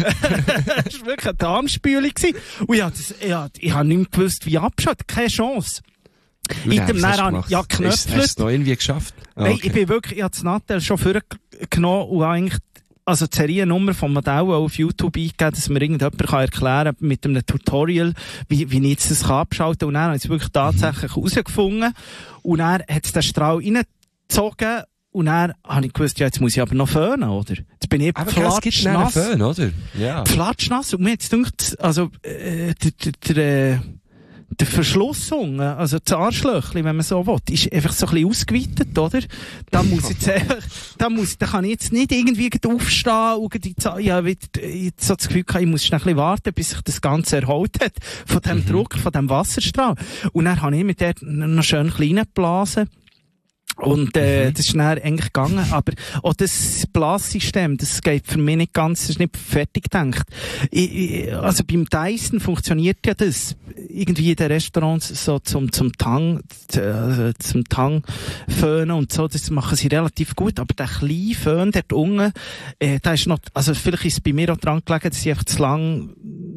es ist wirklich eine Darmspülung gewesen. Und ich habe das, ich habe, ich habe nicht mehr gewusst, wie abschaut. Keine Chance. In dem Näher ja Knöpfel. Hast du es noch irgendwie geschafft? Oh, okay. Nein, ich bin wirklich, ich habe das Nattel schon vorgenommen und eigentlich also die Seriennummer vom Modell auf YouTube eingegeben, dass mir irgendjemand kann erklären mit einem Tutorial, wie, wie ich jetzt das kann abschalten kann. Und dann habe ich es wirklich tatsächlich mhm. herausgefunden. Und dann hat es den Strahl reingezogen. Und dann habe ich gewusst, ja, jetzt muss ich aber noch föhnen, oder? Jetzt bin ich platschnass. Föhn, oder? Ja. Platschnass. Und mir hat es gedacht, also, äh, der, der, der, der Verschlussung, also das Arschlöchli, wenn man so will, ist einfach so ein bisschen ausgeweitet, oder? Da muss jetzt einfach, da muss, da kann ich jetzt nicht irgendwie aufstehen und die, ja, jetzt so das Gefühl gehabt, ich muss schnell ein bisschen warten, bis sich das Ganze erholt hat, von dem mhm. Druck, von dem Wasserstrahl. Und dann habe ich mit der noch schön klein geblasen. Und, äh, mhm. das ist dann eigentlich gegangen. Aber auch das Blassystem, das geht für mich nicht ganz, das ist nicht fertig gedacht. Ich, ich, also beim Dyson funktioniert ja das. Irgendwie in den Restaurants so zum, zum Tang, äh, zum Tang föhnen und so, das machen sie relativ gut. Aber der kleine Föhn dort unten, äh, da ist noch, also vielleicht ist es bei mir auch dran gelegen, dass ich einfach zu lang,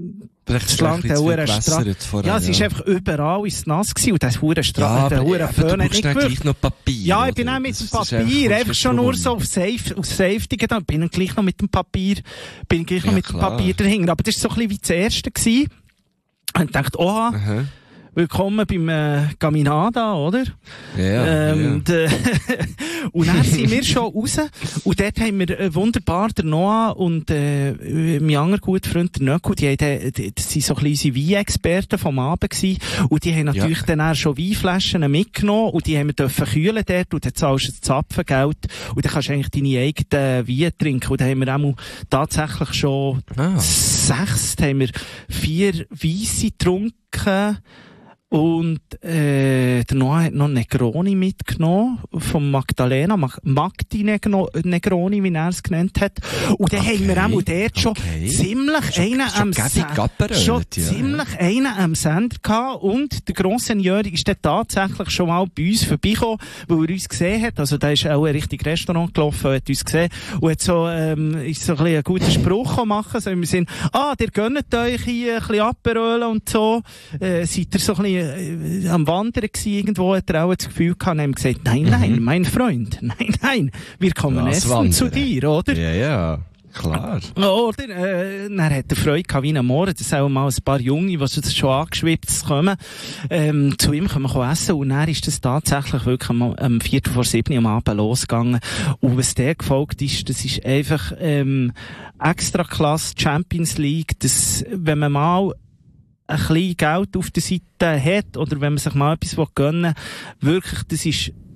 zu lang der Hurenstrahl. Ja, es ist einfach überall ist nass gewesen und das Hurenstrahl, ja, der Hurenföhn hat nicht gewirkt. Noch Papier. Ja, ich bin auch mit dem Papier, einfach schon nur so auf Safe, auf Safety gedacht, bin ich gleich noch mit dem Papier, bin ich gleich noch ja, mit klar. dem Papier dahinter. Aber das war so ein bisschen wie das erste gewesen. Und ich dachte, oha, aha. Willkommen beim äh, Caminada, oder? Ja, ähm, ja. Und dann sind wir schon raus. Und dort haben wir äh, wunderbar der Noah und äh, mein anderer guter Freund der Nöcku, die, die, die, die sind so ein bisschen Weinexperten vom Abend gewesen. Und die haben natürlich ja. dann auch schon Weinflaschen mitgenommen und die haben wir dürfen kühlen dort und dann zahlst du das Zapfengeld und dann kannst du eigentlich deine eigenen Weine trinken. Und dann haben wir auch tatsächlich schon ah. sechs, haben wir vier Weisse getrunken. Und äh, der Noah hat noch Negroni mitgenommen, von Magdalena, Magdi Negroni, wie er es genannt hat. Und dann okay. haben wir auch dort schon okay. ziemlich schon, einen schon am Sender, schon ja. ziemlich einen am Sender gehabt. Und der Grossseigneur ist dann tatsächlich schon mal bei uns vorbeigekommen, weil er uns gesehen hat. Also da ist auch ein richtiges Restaurant gelaufen, hat uns gesehen und hat so, ähm, ist so ein bisschen einen guten Spruch machen, so im Sinn, ah, ihr gönnt euch hier ein bisschen Aperol und so, äh, seid ihr so ein bisschen am Wandern gewesen, irgendwo hat er auch das Gefühl gehabt und haben gesagt, nein, nein, mhm. mein Freund, nein, nein, wir kommen ja, essen wandern. Zu dir, oder? Ja, ja, klar. Oder, äh, dann hat er Freude gehabt wie ein Mohren, das auch mal ein paar Junge, die schon angeschwippt kommen, ähm, zu ihm können wir essen und dann ist das tatsächlich wirklich am, am Viertel vor sieben am Abend losgegangen und was der gefolgt ist, das ist einfach, ähm, Extraklasse Champions League, das, wenn man mal ein bisschen Geld auf der Seite hat oder wenn man sich mal etwas gönnen will, wirklich, das ist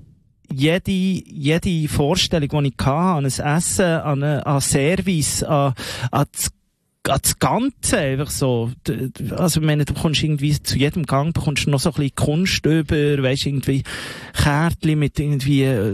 jede, jede Vorstellung, die ich hatte, an ein Essen, an, eine, an Service, an, an das das Ganze, einfach so. Also, ich meine, du bekommst irgendwie, zu jedem Gang bekommst du noch so ein bisschen Kunst über, weisst, irgendwie Kärtchen mit irgendwie, äh,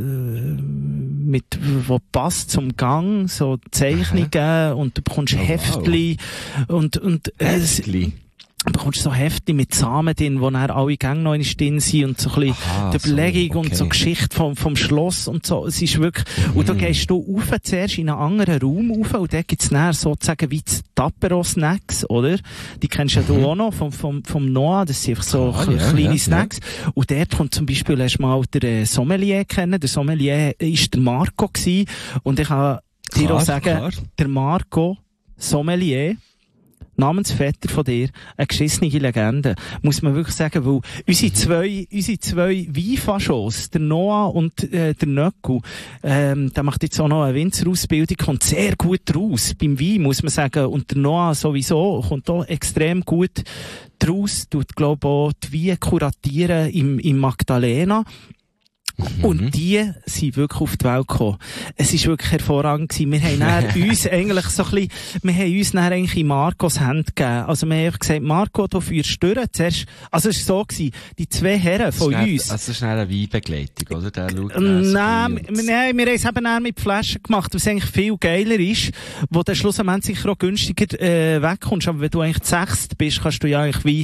mit, wo passt zum Gang, so Zeichnungen, aha, und du bekommst oh, Heftli, wow, und, und, äh, Heftli. Du bekommst so Heftchen mit Samen drin, wo dann alle Gänge noch drin sind und so ein bisschen aha, die Überlegung, so, okay, und so Geschichte vom, vom Schloss und so. Es ist wirklich, mm. und da gehst du rauf, zuerst in einen anderen Raum rauf, und da gibt's dann sozusagen wie die Tapero-Snacks, oder? Die kennst ja mm. du auch noch vom, vom, vom Noah, das sind einfach so ah, kleine ja, Snacks. Ja. Und dort kommt zum Beispiel, hast du mal den Sommelier kennen. Der Sommelier ist der Marco gewesen, und ich kann dir klar, auch sagen, klar, der Marco Sommelier, Namensvetter von dir, eine geschissene Legende, muss man wirklich sagen, weil unsere zwei, unsere zwei Weinfaschos, der Noah und äh, der Nöcku, ähm, der macht jetzt auch noch eine Winzerausbildung, kommt sehr gut raus beim Wein, muss man sagen, und der Noah sowieso kommt auch extrem gut raus, tut, glaube ich, auch die Weine kuratieren im, im Magdalena. Mhm. Und die sind wirklich auf die Welt gekommen. Es ist wirklich hervorragend gewesen. Wir haben dann uns eigentlich so ein bisschen, wir haben uns dann eigentlich in Marcos Hände gegeben. Also wir haben einfach gesagt, Marco, du führst durch. Zuerst, also es war so gewesen, die zwei Herren von schnell, uns. Also es ist eine Weinbegleitung, oder? Der schaut Nein, nein, wir, wir haben es eben dann mit Flaschen gemacht, was eigentlich viel geiler ist, wo dann schlussendlich sicher auch günstiger äh, wegkommst. Aber wenn du eigentlich sechst bist, kannst du ja eigentlich wie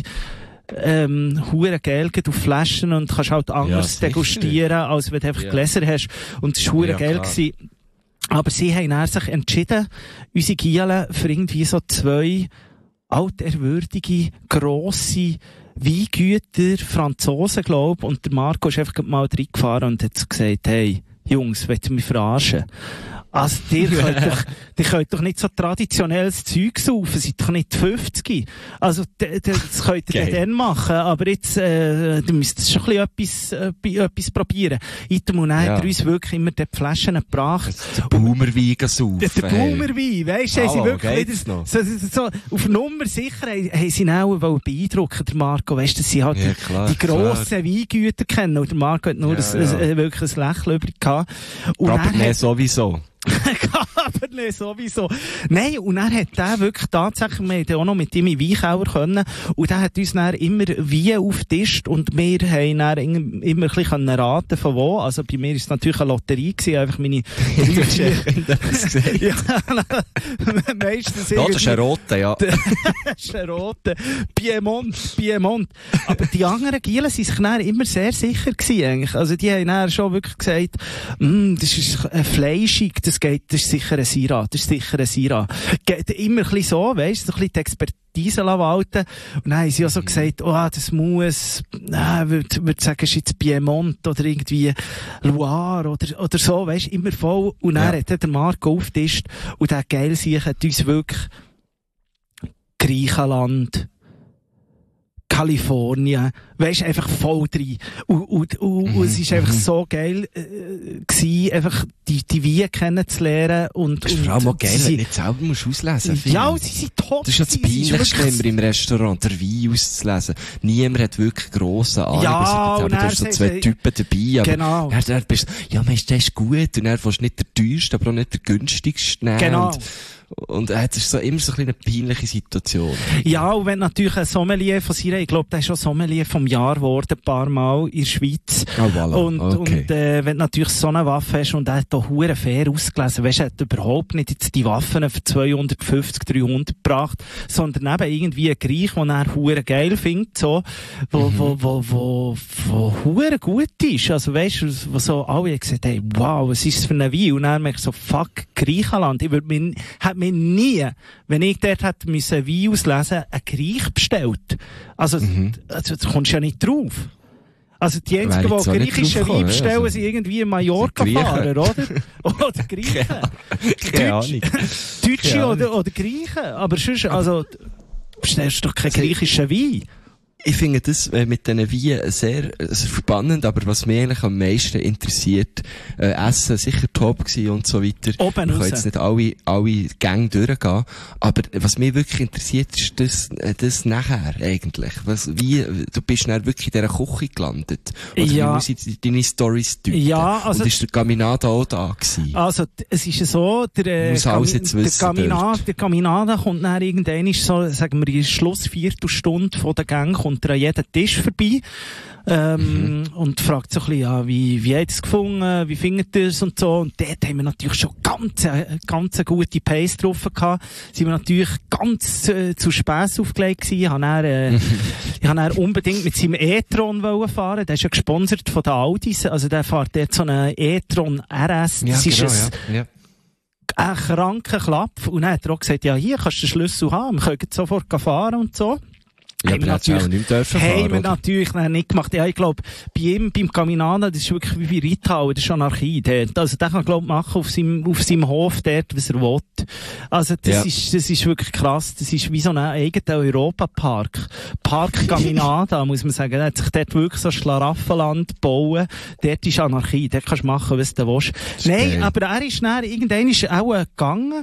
ähm, hure geil auf Flaschen und kannst halt anders ja, degustieren, als wenn du einfach ja. Gläser hast. Und es war hure ja, geil gewesen. Aber sie haben dann sich entschieden, unsere Gielen für irgendwie so zwei altehrwürdige, grosse Weingüter, Franzosen, glaub, und der Marco ist einfach mal reingefahren und hat gesagt, hey, Jungs, wollt ihr mich verarschen? Also, ihr könnt doch, ihr könnt doch nicht so traditionelles Zeug saufen, seid doch nicht fünfzig. Also, das könnt ihr dann machen, aber jetzt, äh, du müsst schon ein bisschen etwas, äh, etwas probieren. Item und dann ja. hat er uns wirklich immer die Flaschen gebracht. Der Boomerwein saufen. Der, der Boomerwein, weisst du, haben sie wirklich wieder, so, so, so, auf Nummer sicher, haben, haben sie ihn auch beeindrucken, der Marco, weisst du, dass sie halt ja, klar, die grossen Weingüter kennen, und der Marco hat nur ja, ein, ja. Ein, wirklich ein Lächeln übrig gehabt. Und aber nee, sowieso. Aber nee, sowieso. Nein, und er hat der wirklich tatsächlich, wir haben auch noch mit ihm in den Weinkeller können, und der hat uns dann immer Wein aufgetischt, und wir haben dann immer ein bisschen raten von wo. Also bei mir ist es natürlich eine Lotterie gewesen, einfach meine ja, meistens ja, das ist ein roter, ja. Das ist ein roter. Piemont, Piemont. Aber die anderen Gielen sind sich dann immer sehr sicher gewesen, eigentlich. Also die haben dann schon wirklich gesagt, mm, das ist äh, fleischig, das geht, das ist sicher ein Syrah, das ist sicher ein Syrah. Geht immer ein bisschen so, weisst, so ein bisschen die Expertise walten. Und dann haben sie auch so gesagt, oh, das muss, äh, würd, würd sagen, ist jetzt Piemont oder irgendwie Loire oder, oder so, weisst, immer voll. Und dann ja. hat der Marco aufgetischt, und der geil sich hat uns wirklich Griechenland, Kalifornien, weisst, einfach voll drin. Und, und, und, mhm. und es ist einfach so geil, äh, gewesen, einfach die, die Weine kennenzulernen. Und, das ist vor allem auch geil, wenn du nicht selber musst auslesen musst. Ja, sie sind top. Das ist ja das Peinlichste immer im Restaurant, der Wein auszulesen. Niemand hat wirklich grosse Ahnung. Ja, aber du hast so zwei Typen dabei. Aber genau. Dann, dann bist du, ja, meinst du, der ist gut. Und dann willst du nicht der teuerste, aber auch nicht der günstigste nehmen. Genau. Und, Und äh, es ist so immer so ein eine peinliche Situation. Ja, und wenn natürlich ein Sommelier von Syrah, ich glaube, der ist schon Sommelier vom Jahr geworden, ein paar Mal in der Schweiz. Oh, voilà. Und, okay. und äh, wenn du natürlich so eine Waffe hast, und er hat da hure fair ausgelesen, weisst du, er hat überhaupt nicht jetzt die Waffen für zweihundertfünfzig, dreihundert gebracht, sondern eben irgendwie ein Griech, den er hure geil findet, so, wo, mhm. wo, wo, wo, wo hure gut ist. Also weisst du, wo so alle haben gesagt, hey, wow, was ist das für ein Wein? Und dann merke ich so, fuck, Griechenland, ich würde mir, hat mir nie, wenn ich dort hätte müssen Wein auslesen, einen Griech bestellt. Also, mhm. also, da kommst du ja nicht drauf. Also, die einzigen, die griechischen Wein bestellen, ja, also. sind irgendwie in Mallorca-Fahrer, oder? Oder Griechen. Keine Ahnung. Deutsche oder, oder Griechen. Aber sonst, also, bestellst du doch keinen griechischen Wein. Ich finde das äh, mit diesen Weinen sehr, sehr spannend, aber was mich eigentlich am meisten interessiert, äh, Essen sicher top gewesen und so weiter. Oben Wir können raus. jetzt nicht alle, alle Gänge durchgehen, aber was mich wirklich interessiert, ist das, äh, das nachher eigentlich. Was, wie, du bist dann wirklich in dieser Küche gelandet. Oder Ja. wie muss ich deine Storys deuten? Ja, also- Und ist der Caminada auch da gewesen? Also, d- es ist ja so, der, äh, Muss alles jetzt der, wissen Camina, dort. der Caminada kommt dann irgendwann, ist so, sagen wir, in der Schlussviertelstunde von der Gang, kommt er an jeden Tisch vorbei. Ähm, Mhm. und fragt so ein bisschen, ja, wie, wie hat es gefunden, wie findet ihr es und so. Und dort haben wir natürlich schon ganz, äh, ganz eine gute Pace drauf gehabt. Sind wir natürlich ganz, äh, zu Späss aufgelegt gewesen. Ich habe dann, äh, ich habe dann unbedingt mit seinem e-tron wollen fahren. Der ist ja gesponsert von den Audis. Also der fährt dort so einen e-tron R S. Ja, Das ist genau, ein, ja. ja. ein kranker Klapp. Und dann hat er auch gesagt, ja, hier kannst du den Schlüssel haben, wir können jetzt sofort fahren und so. Ja, Haben aber wir er hat es auch natürlich- nicht dürfen Haben fahren, wir oder? natürlich dann nicht gemacht. Ja, ich glaube, bei ihm, beim Caminada, das ist wirklich wie bei Rittau, das ist Anarchie dort. Also der kann, glaube ich, machen auf seinem, auf seinem Hof dort, was er will. Also das Ja. ist, das ist wirklich krass. Das ist wie so ein eigener Europapark. Park Caminada, muss man sagen. Er hat sich dort wirklich so ein Schlaraffenland gebaut. Dort ist Anarchie. Dort kannst du machen, was du willst. Nein, geil. aber er ist dann, irgendwann ist er auch äh, gegangen.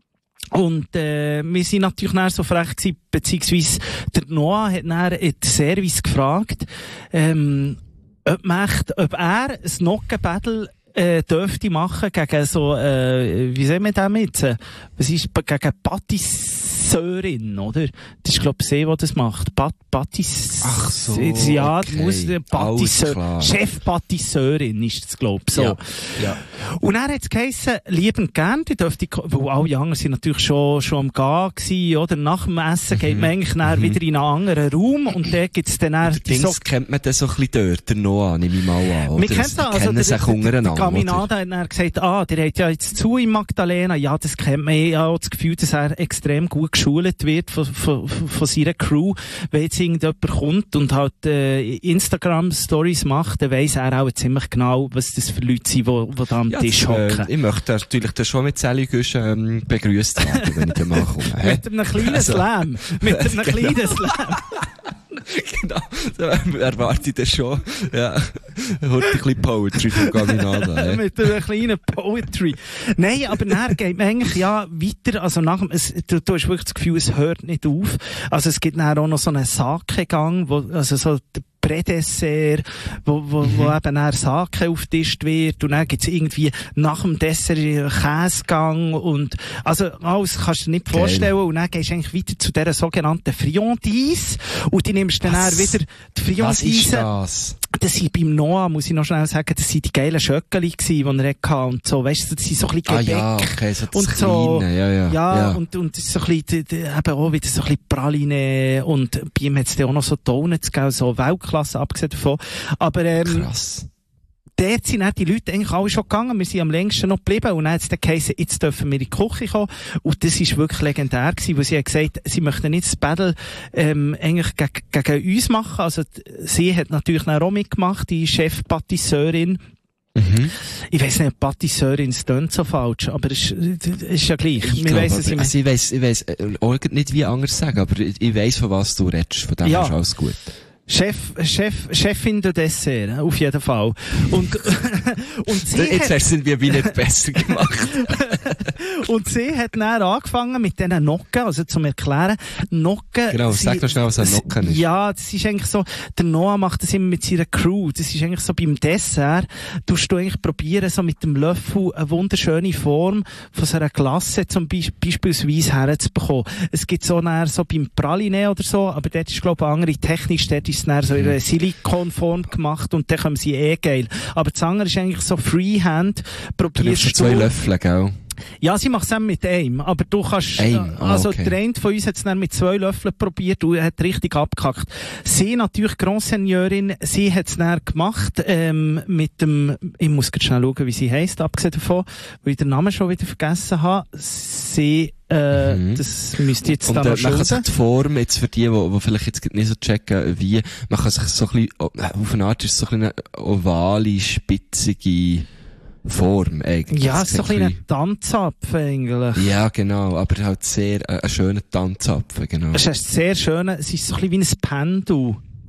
Und äh, wir sind natürlich dann so frech gewesen, beziehungsweise der Noah hat dann in der Service gefragt, ähm, ob, möchte, ob er ein Nockenbattle äh, dürfte machen gegen so, äh, wie sagen wir das jetzt? Äh, Was ist, gegen Patisseurin, oder? Das ist, glaube ich, sie, die das macht. Pat Patiss... Ach so, Ja, okay. muss, äh, Alles Patisseur, klar. Chef-Patisseurin ist das, glaube ich, so. Ja. Ja. Und dann hat es geheissen, liebend gern, die dürfte, weil alle anderen sind natürlich schon, schon am Gehen gewesen, oder? Nach dem Essen geht man eigentlich dann wieder in einen anderen Raum und da gibt's dann, dann die Dings so, kennt man das so ein bisschen dort, der Noah, nehme ich mal an. Oder? wir kennen das, Die also kennen der, sich der, der untereinander, oder? Caminada hat dann gesagt, ah, der hat ja jetzt zu in Magdalena, ja, das kennt man, ich habe auch das Gefühl, dass er extrem gut geschult wird von, von, von seiner Crew, wenn jetzt irgendjemand kommt und halt äh, Instagram-Stories macht, dann weiss er auch ziemlich genau, was das für Leute sind, die, die da am Ja, Tisch das, hocken. äh, ich möchte natürlich dann schon mit Sally Güsch ähm, begrüßt werden, wenn ich dann mal komme. hä? Mit einem kleinen Also- Slam. Mit einem Genau. kleinen Slam. Genau, da erwarte ich dann schon, ja, heute ein bisschen Poetry von Caminada. hä? Mit einer kleinen Poetry. Nein, aber nachher geht man eigentlich ja weiter, also nach dem, es, du, du hast wirklich das Gefühl, es hört nicht auf. Also es gibt nachher auch noch so einen Sake-Gang, wo, also so der Prädessert, wo, wo, wo eben dann Sake aufgetischt wird und dann gibt's irgendwie nach dem Dessert einen Käsegang und also alles kannst du dir nicht Geil. vorstellen und dann gehst du eigentlich weiter zu dieser sogenannten Friandise und die nimmst dann, dann Was? wieder die Was ist Friandise. das? Das sind beim Noah, muss ich noch schnell sagen, das sind die geilen Schöckeli gsi, die er hatte und so, weißt du, das sind so ein bisschen Ah Gebäck. ja, okay, so das und so, Kleine, ja, ja. ja, ja. und, und das ist so ein bisschen, d- d- eben auch wieder so ein bisschen Praline und bei ihm hat's dann auch noch so Donuts gegeben, so Weltklasse, abgesehen davon. Aber, ähm, Krass. dort sind dann die Leute eigentlich alle schon gegangen. Wir sind am längsten noch geblieben. Und dann hat es dann geheißen, jetzt dürfen wir in die Küche kommen. Und das ist wirklich legendär gewesen, weil sie hat gesagt, sie möchten nicht das Battle, ähm, eigentlich gegen, gegen uns machen. Also, d- sie hat natürlich dann auch mitgemacht, die Chef-Patisseurin. Mhm. Ich weiss nicht, Patisseurin ist tönt so falsch, aber es ist, es ist ja gleich. Ich, Wir glaube, weiss es aber, immer. also ich weiss, ich weiss, äh, auch nicht wie anders sagen, aber ich, ich weiss, von was du redest, von dem Ja. ist alles gut. Chef, Chef, Chefin de Dessert, auf jeden Fall. Und, und sie Jetzt hat, hast du es irgendwie nicht besser gemacht. und sie hat dann angefangen mit diesen Nocken, also zum Erklären, Nocken. Genau, sie- sag doch schnell, was ein Nocken ist. Ja, das ist eigentlich so, der Noah macht das immer mit seiner Crew. Das ist eigentlich so beim Dessert, tust du eigentlich probieren, so mit dem Löffel eine wunderschöne Form von so einer Glasse zum Beispiel, beispielsweise herzubekommen. Es gibt so näher so beim Praline oder so, aber dort ist, glaube ich, andere technisch, dort ist es näher so in einer Silikonform gemacht und dann kommen sie eh geil. Aber das andere ist eigentlich so Freehand, Du nimmst probierst zwei Löffel, gell? ja, sie macht es mit einem, aber du kannst, Einem? Ah, also okay. der eine von uns hat es dann mit zwei Löffeln probiert und hat richtig abgekackt. Sie natürlich Grand Seigneurin, sie hat es dann gemacht, ähm, mit dem, ich muss jetzt schnell schauen, wie sie heisst, abgesehen davon, weil ich den Namen schon wieder vergessen habe. Sie, äh, Mhm. das müsste jetzt Und da äh, noch man kann schulden. sich die Form, jetzt für die, die, die vielleicht jetzt nicht so checken, wie, man kann sich so ein bisschen, auf eine Art ist es so ein bisschen eine ovale, spitzige Form, eigentlich. Ja, es ist so ein bisschen- bisschen ein Tanzapfel eigentlich. Ja, genau, aber halt sehr, äh, ein schöner Tanzapfel, genau. Es ist sehr schön, es ist so ein bisschen wie ein Pendel.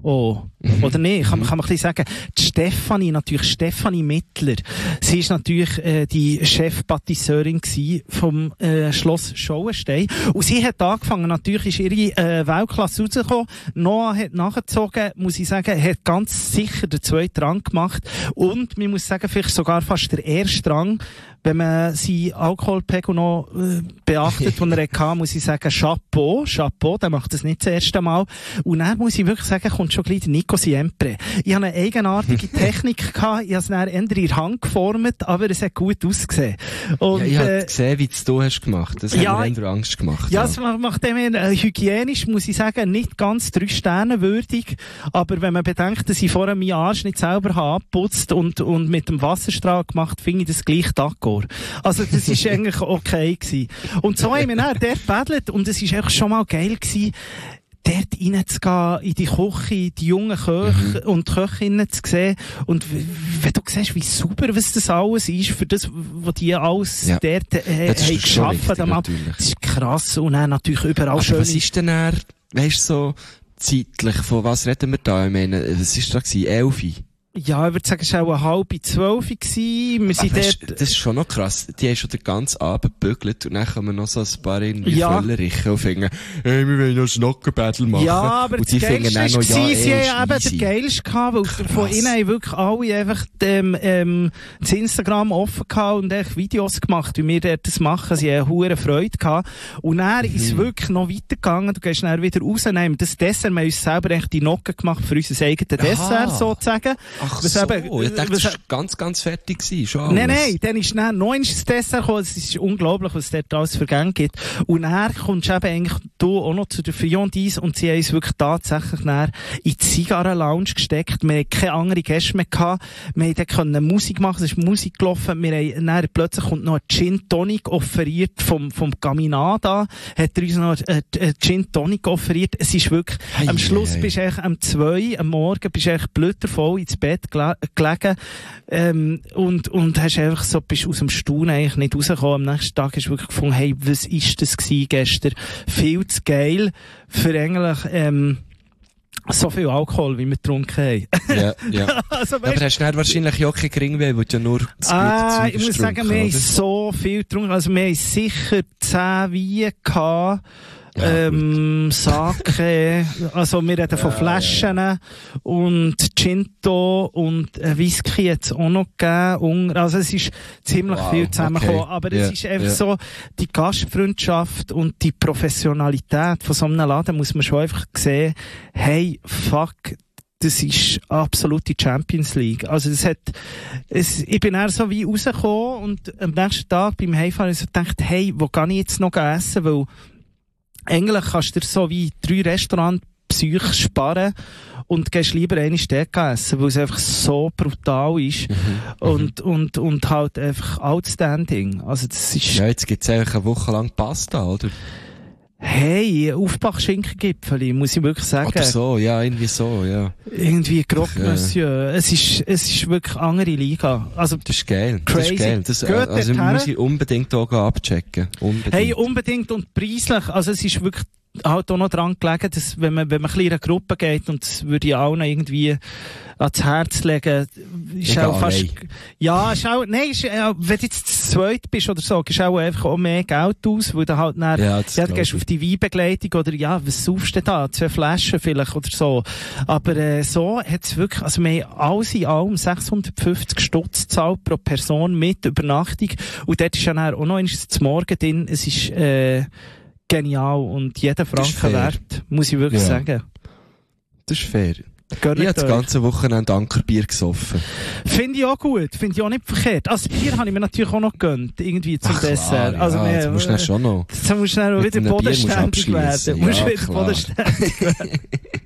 Oh. Oder nicht? Kann, kann man ein bisschen sagen. Die Stefanie, natürlich, Stefanie Mittler. Sie ist natürlich, äh, die Chefpatisseurin gsi vom, äh, Schloss Schauenstein. Und sie hat angefangen, natürlich ist ihre, äh, Weltklasse rausgekommen. Noah hat nachgezogen, muss ich sagen, hat ganz sicher den zweiten Rang gemacht. Und, man muss sagen, vielleicht sogar fast der erste Rang. Wenn man seinen Alkoholpegel noch äh, beachtet, den er hatte, muss ich sagen, Chapeau, Chapeau, der macht das nicht das erste Mal. Und dann muss ich wirklich sagen, kommt schon gleich der Nico Siempre. Ich habe eine eigenartige Technik gehabt, ich habe es dann eher in der Hand geformt, aber es hat gut ausgesehen. Und, ja, ich habe äh, gesehen, wie du hast gemacht. Das ja, hat mir eher Angst gemacht. Ja, Ja, es macht macht dem äh, hygienisch, muss ich sagen, nicht ganz drei Sterne würdig. Aber wenn man bedenkt, dass ich vorher meinen Arsch nicht selber habe abgeputzt und, und mit dem Wasserstrahl gemacht, finde ich das gleich d'accord. Also, das ist eigentlich okay gewesen. Und so haben wir dann dort gebädelt und es ist einfach schon mal geil gewesen, dort reinzugehen, in die Küche, die jungen Köche mhm. und Köchinnen zu sehen. Und w- wenn du siehst, wie super was das alles ist, für das, was die alles Ja. dort äh, das haben ist schon geschaffen wichtig, haben, natürlich. das ist krass. Und dann natürlich überall Aber schöne... was ist denn er, weißt du, so zeitlich, von was reden wir da? Ich meine, was ist da gewesen? Elfi? Ja, ich würde sagen, es war auch eine halbe zwölf gewesen. Wir sind Aber weißt, dort... das ist schon noch krass. Die haben schon den ganzen Abend gebügelt und dann kommen noch so ein paar irgendwie Ja. Völlerichen und finden, hey, wir wollen noch Schnockenbattle machen. Ja, aber und die das finden Geilste dann noch, war, ja, sie ey, haben eben easy. den Geilsten gehabt, weil von ihnen haben wirklich alle einfach ähm, ähm, das Instagram offen gehabt und echt Videos gemacht, wie wir dort das machen. Sie haben hure Freude gehabt. Und dann ist es wirklich noch weitergegangen. Du gehst dann wieder rausnehmen. Das Dessert, wir haben uns selber echt die Nocken gemacht für unser eigenes Dessert, sozusagen. Ach Was so, eben- ich dachte, was- das war ganz, ganz fertig gewesen, schon alles. Nein, nein, dann ist dann noch ein Dessert gekommen. Es ist unglaublich, was es dort alles für Gänge gibt. Und dann kommst du eben eigentlich du auch noch zu der Friandise und sie haben uns wirklich tatsächlich dann in die Zigarren-Lounge gesteckt. Wir hatten keine anderen Gäste mehr gehabt. Wir haben dort Musik machen, es ist Musik gelaufen. Wir haben dann plötzlich kommt noch ein Gin Tonic offeriert vom, vom Gaminada. Hat er uns noch ein, ein Gin Tonic offeriert. Es ist wirklich, Hei, am Schluss hei. bist du eigentlich am zwei, am Morgen bist du eigentlich blütervoll ins Bett gele- gelegen. Ähm, und, und hast einfach so, bist aus dem Staunen eigentlich nicht rausgekommen. Am nächsten Tag hast du wirklich gefunden, hey, was ist das gewesen gestern? Viel zu geil für eigentlich, ähm, so viel Alkohol, wie wir getrunken haben. Ja, ja. Also, Aber hast du dann wahrscheinlich auch kein Geringweh, weil du ja nur das Ah, gute ich Zeug muss hast sagen, getrunken, wir haben oder? so viel getrunken. Also, wir haben sicher zehn Weine gehabt. Ja, ähm, Sake, also wir reden von Ja, Flaschen und Ginto und äh, Whisky jetzt auch noch gegeben. Also es ist ziemlich Wow, viel zusammengekommen. okay. Aber Ja, es ist einfach ja. so, die Gastfreundschaft und die Professionalität von so einem Laden muss man schon einfach sehen, hey, fuck, das ist absolute Champions League. Also das hat, es, ich bin eher so wie rausgekommen und am nächsten Tag beim Heimfahren so gedacht, hey, wo kann ich jetzt noch essen? Weil eigentlich kannst du dir so wie drei Restaurantbesuche sparen und gehst lieber eine Steak essen, weil es einfach so brutal ist Mhm. und, und, und halt einfach outstanding. Also das ist, Ja, jetzt gibt's einfach eine Woche lang Pasta, oder? hey, Aufbach-Schinkengipfeli, muss ich wirklich sagen. Oder so, ja, irgendwie so, ja. Irgendwie Croque Ja. Monsieur. Es ist, es ist wirklich eine andere Liga. Also, Das ist geil. Das Crazy. ist geil. Das, Geht also dorthin? muss ich unbedingt auch abchecken. Unbedingt. hey, unbedingt und preislich. Also, es ist wirklich halt auch noch dran gelegen, dass, wenn man, wenn man ein bisschen in eine Gruppe geht, und das würde ich allen irgendwie ans Herz legen, ist Egal, auch fast, nein. ja, ist auch, nein, ist, äh, wenn du jetzt zu zweit bist oder so, gibst du auch einfach auch mehr Geld aus, weil du halt dann, Ja, das ja, du glaub gehst ich. auf die Weinbegleitung oder, ja, was saufst du denn da? Zwei Flaschen vielleicht oder so. Aber, äh, so hat's wirklich, also wir haben alles in allem sechshundertfünfzig Stutz gezahlt pro Person mit Übernachtung. Und dort ist ja dann auch noch eins zum Morgen drin. Es ist, äh, genial und jeden ist Franken fair. wert, muss ich wirklich Ja. sagen. Das ist fair. Gönnt Ich habe das euch. ganze Wochenende Ankerbier gesoffen. Finde ich auch gut, finde ich auch nicht verkehrt. Als Bier habe ich mir natürlich auch noch gegönnt, irgendwie zum Ach, klar, Dessert. Also, ja, wir, das musst du dann schon noch. Jetzt musst du dann auch Mit wieder einem Bier musst du bodenständig werden. abschliessen. Musst Ja, wieder klar. bodenständig werden.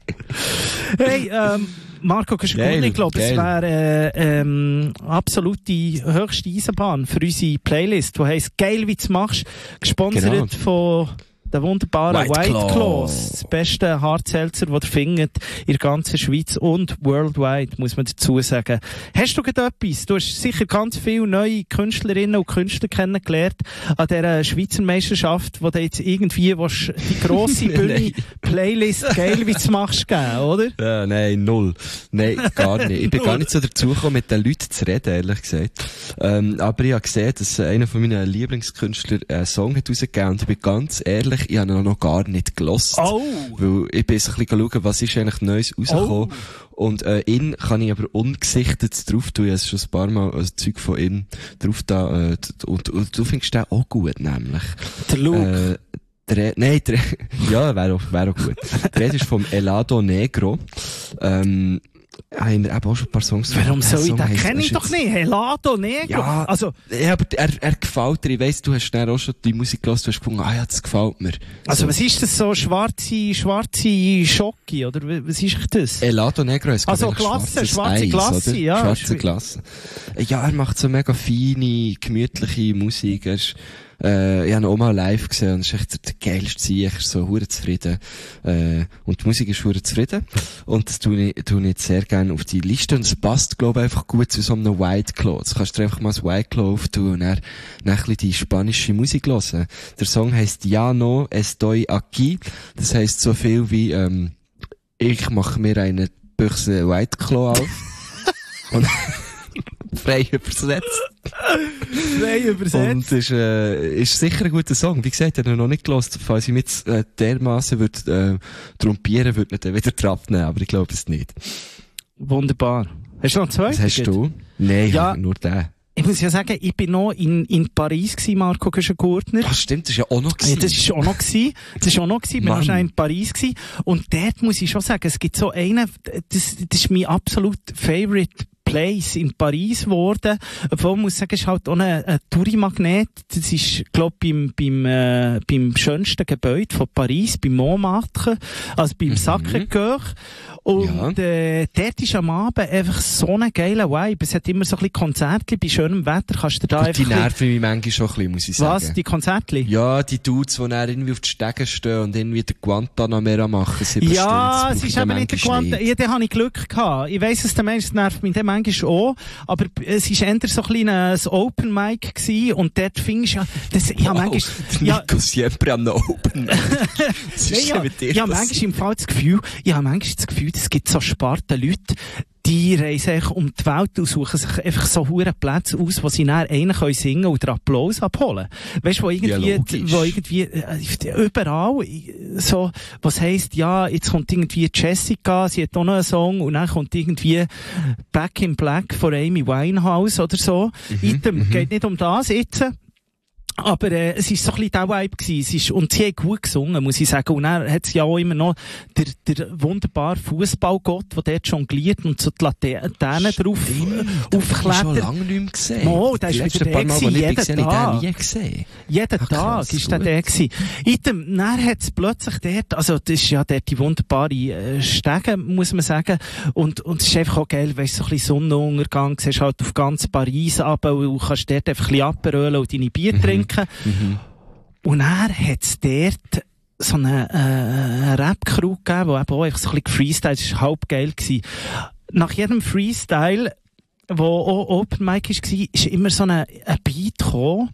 Hey, ähm, Marco, kannst du Geil, gut, ich glaube, es geil. wäre äh, ähm, absolute höchste Eisenbahn für unsere Playlist, die heisst «Geil, wie du machst», gesponsert Genau. von der wunderbare White White, Claw. Claws. Das beste Hardseltzer, das ihr findet in der ganzen Schweiz und worldwide, muss man dazu sagen. Hast du gerade etwas? Du hast sicher ganz viele neue Künstlerinnen und Künstler kennengelernt an dieser Schweizer Meisterschaft, wo du jetzt irgendwie willst, die grosse Bühne Playlist geil wie du machst geben, oder? Ja, nein, null. Nein, gar nicht. Ich bin gar nicht so dazu gekommen, mit den Leuten zu reden, ehrlich gesagt. Ähm, aber ich habe gesehen, dass einer von meinen Lieblingskünstler einen Song hat rausgegeben und ich bin ganz ehrlich, ich habe ihn noch gar nicht gelost. Oh! Weil ich bin so ein bisschen schauen, was ist eigentlich Neues rausgekommen. Oh. Und äh, ihn kann ich aber ungesichtet drauf tun. Ich habe schon ein paar Mal also Zeug von ihm drauf da. Äh, und, und du findest den auch gut, nämlich. Der Luke. Äh, Der, nein, der, ja, wäre auch, wäre auch gut. Der Rede ist vom Helado Negro. Ähm, haben wir eben auch schon ein paar Songs. Warum soll ich Song den? heisst- Kenn ich ist doch jetzt- nicht. Helado Negro. Ja, Also, ja, aber er, er gefällt dir. Ich weiss, du hast dann auch schon die Musik gehört, du hast gefunden, ah ja, das gefällt mir. also So. was ist das so? Schwarze, schwarze Schocke? Oder w- was ist das? Helado Negro ist Also eigentlich Glasse, schwarzes schwarze Eis, Glasse, oder? ja. Schwarze Glasse. Ja, er macht so mega feine, gemütliche Musik. Er ist, äh, ich habe ihn auch mal live gesehen und es ist echt der geilste Sieg. Er ist so hure zufrieden. Äh, und die Musik ist hure zufrieden. Und das tue ich, tue ich jetzt sehr gerne auf die Liste. Und es passt, glaube ich, einfach gut zu so einem White Claw. Jetzt kannst du dir einfach mal das White Claw auftun und dann, dann ein bisschen die spanische Musik hören. Der Song heisst Ja no estoy aquí. Das heisst so viel wie, ähm, ich mache mir eine Büchse White Claw auf. Und frei übersetzt. Frei übersetzt. Und ist, äh, ist sicher ein guter Song. Wie gesagt, ich habe ihn noch nicht gehört. Falls ich mit äh, dermassen würde äh, trompieren, würde ich dann wieder drauf nehmen. Aber ich glaube es nicht. Wunderbar. Hast du noch zwei? Was hast du? Nein, Ja. nur den. Ich muss ja sagen, ich bin noch in, in Paris gewesen, Marco Güschen-Gurtner. Ach stimmt, das ist ja auch noch Ja, gewesen. das ist auch noch gewesen. Das ist auch noch gewesen. Ich bin Mann. noch schnell in Paris gewesen. Und dort muss ich schon sagen, es gibt so einen, das, das ist mein absolut favorite Place in Paris geworden. Obwohl, ich muss sagen, es ist halt auch ein, ein Touri-Magnet. Das ist, glaub ich, beim, beim, äh, beim schönsten Gebäude von Paris, beim Montmartre, also beim Mhm. Sacré-Cœur. Und, Ja. äh, dort ist am Abend einfach so ein geiler Vibe. Es hat immer so ein bisschen Konzerte, bei schönem Wetter kannst du da Gut, einfach... die ein nerven mich manchmal schon ein bisschen, muss ich bisschen- sagen. Was? Die Konzerte? Ja, die Dudes, die dann irgendwie auf die Stege stehen und irgendwie den Guantanamera machen, sieben Ja, Stunden. es Das ist braucht eben man nicht der manchmal Quanten. Ja, da habe ich Glück gehabt. Ich weiss, dass der Mensch, das nervt mich dann manchmal auch. Aber es ist eher so ein kleines Open Mic gewesen. Und dort findest du ja, das, ja, Wow, manchmal, der ja, Nico Siempre am Open. Was ist Nein, denn ja, mit dir ja, manchmal passiert? im Fall das Gefühl, ich habe manchmal das Gefühl, es gibt so sparte Leute, die reisen eigentlich um die Welt und suchen sich einfach so hure Plätze aus, wo sie dann einen können singen und den Applaus abholen. Weißt du, wo Ja, irgendwie, logisch. wo irgendwie, äh, überall, äh, so, was heisst, ja, jetzt kommt irgendwie Jessica, sie hat auch noch einen Song, und dann kommt irgendwie Back in Black von Amy Winehouse oder so. Mhm, Item, geht nicht um das jetzt. Aber äh, es ist so ein bisschen der Vibe gewesen. Es ist, und sie hat gut gesungen, muss ich sagen. Und dann hat sie ja auch immer noch der, der wunderbare Fußballgott, der dort jongliert und so die Laternen drauf Ich habe schon aufklettert. lange nicht mehr gesehen. Mo, der Die ist letzten wieder paar der Mal, wo ich gewesen, bin gesehen, jeden habe Tag. ich den nie gesehen. Jeden Ah, krass, Tag ist der gut. der gewesen. Item, dann hat es plötzlich dort, also das ist ja dort die wunderbare äh, Stege, muss man sagen. Und, und es ist einfach auch geil, weißt du, so ein bisschen Sonnenuntergang, siehst halt auf ganz Paris runter und du kannst dort einfach ein bisschen abrollen und deine Bier Mhm. trinken. Mhm. Und er hat es dort so eine, äh, Rap-Crew gegeben, die eben auch einfach so ein bisschen gefreestylt, das war halb geil gewesen. Nach jedem Freestyle, wo auch Open Mic war, ist immer so eine, ein Beat gekommen,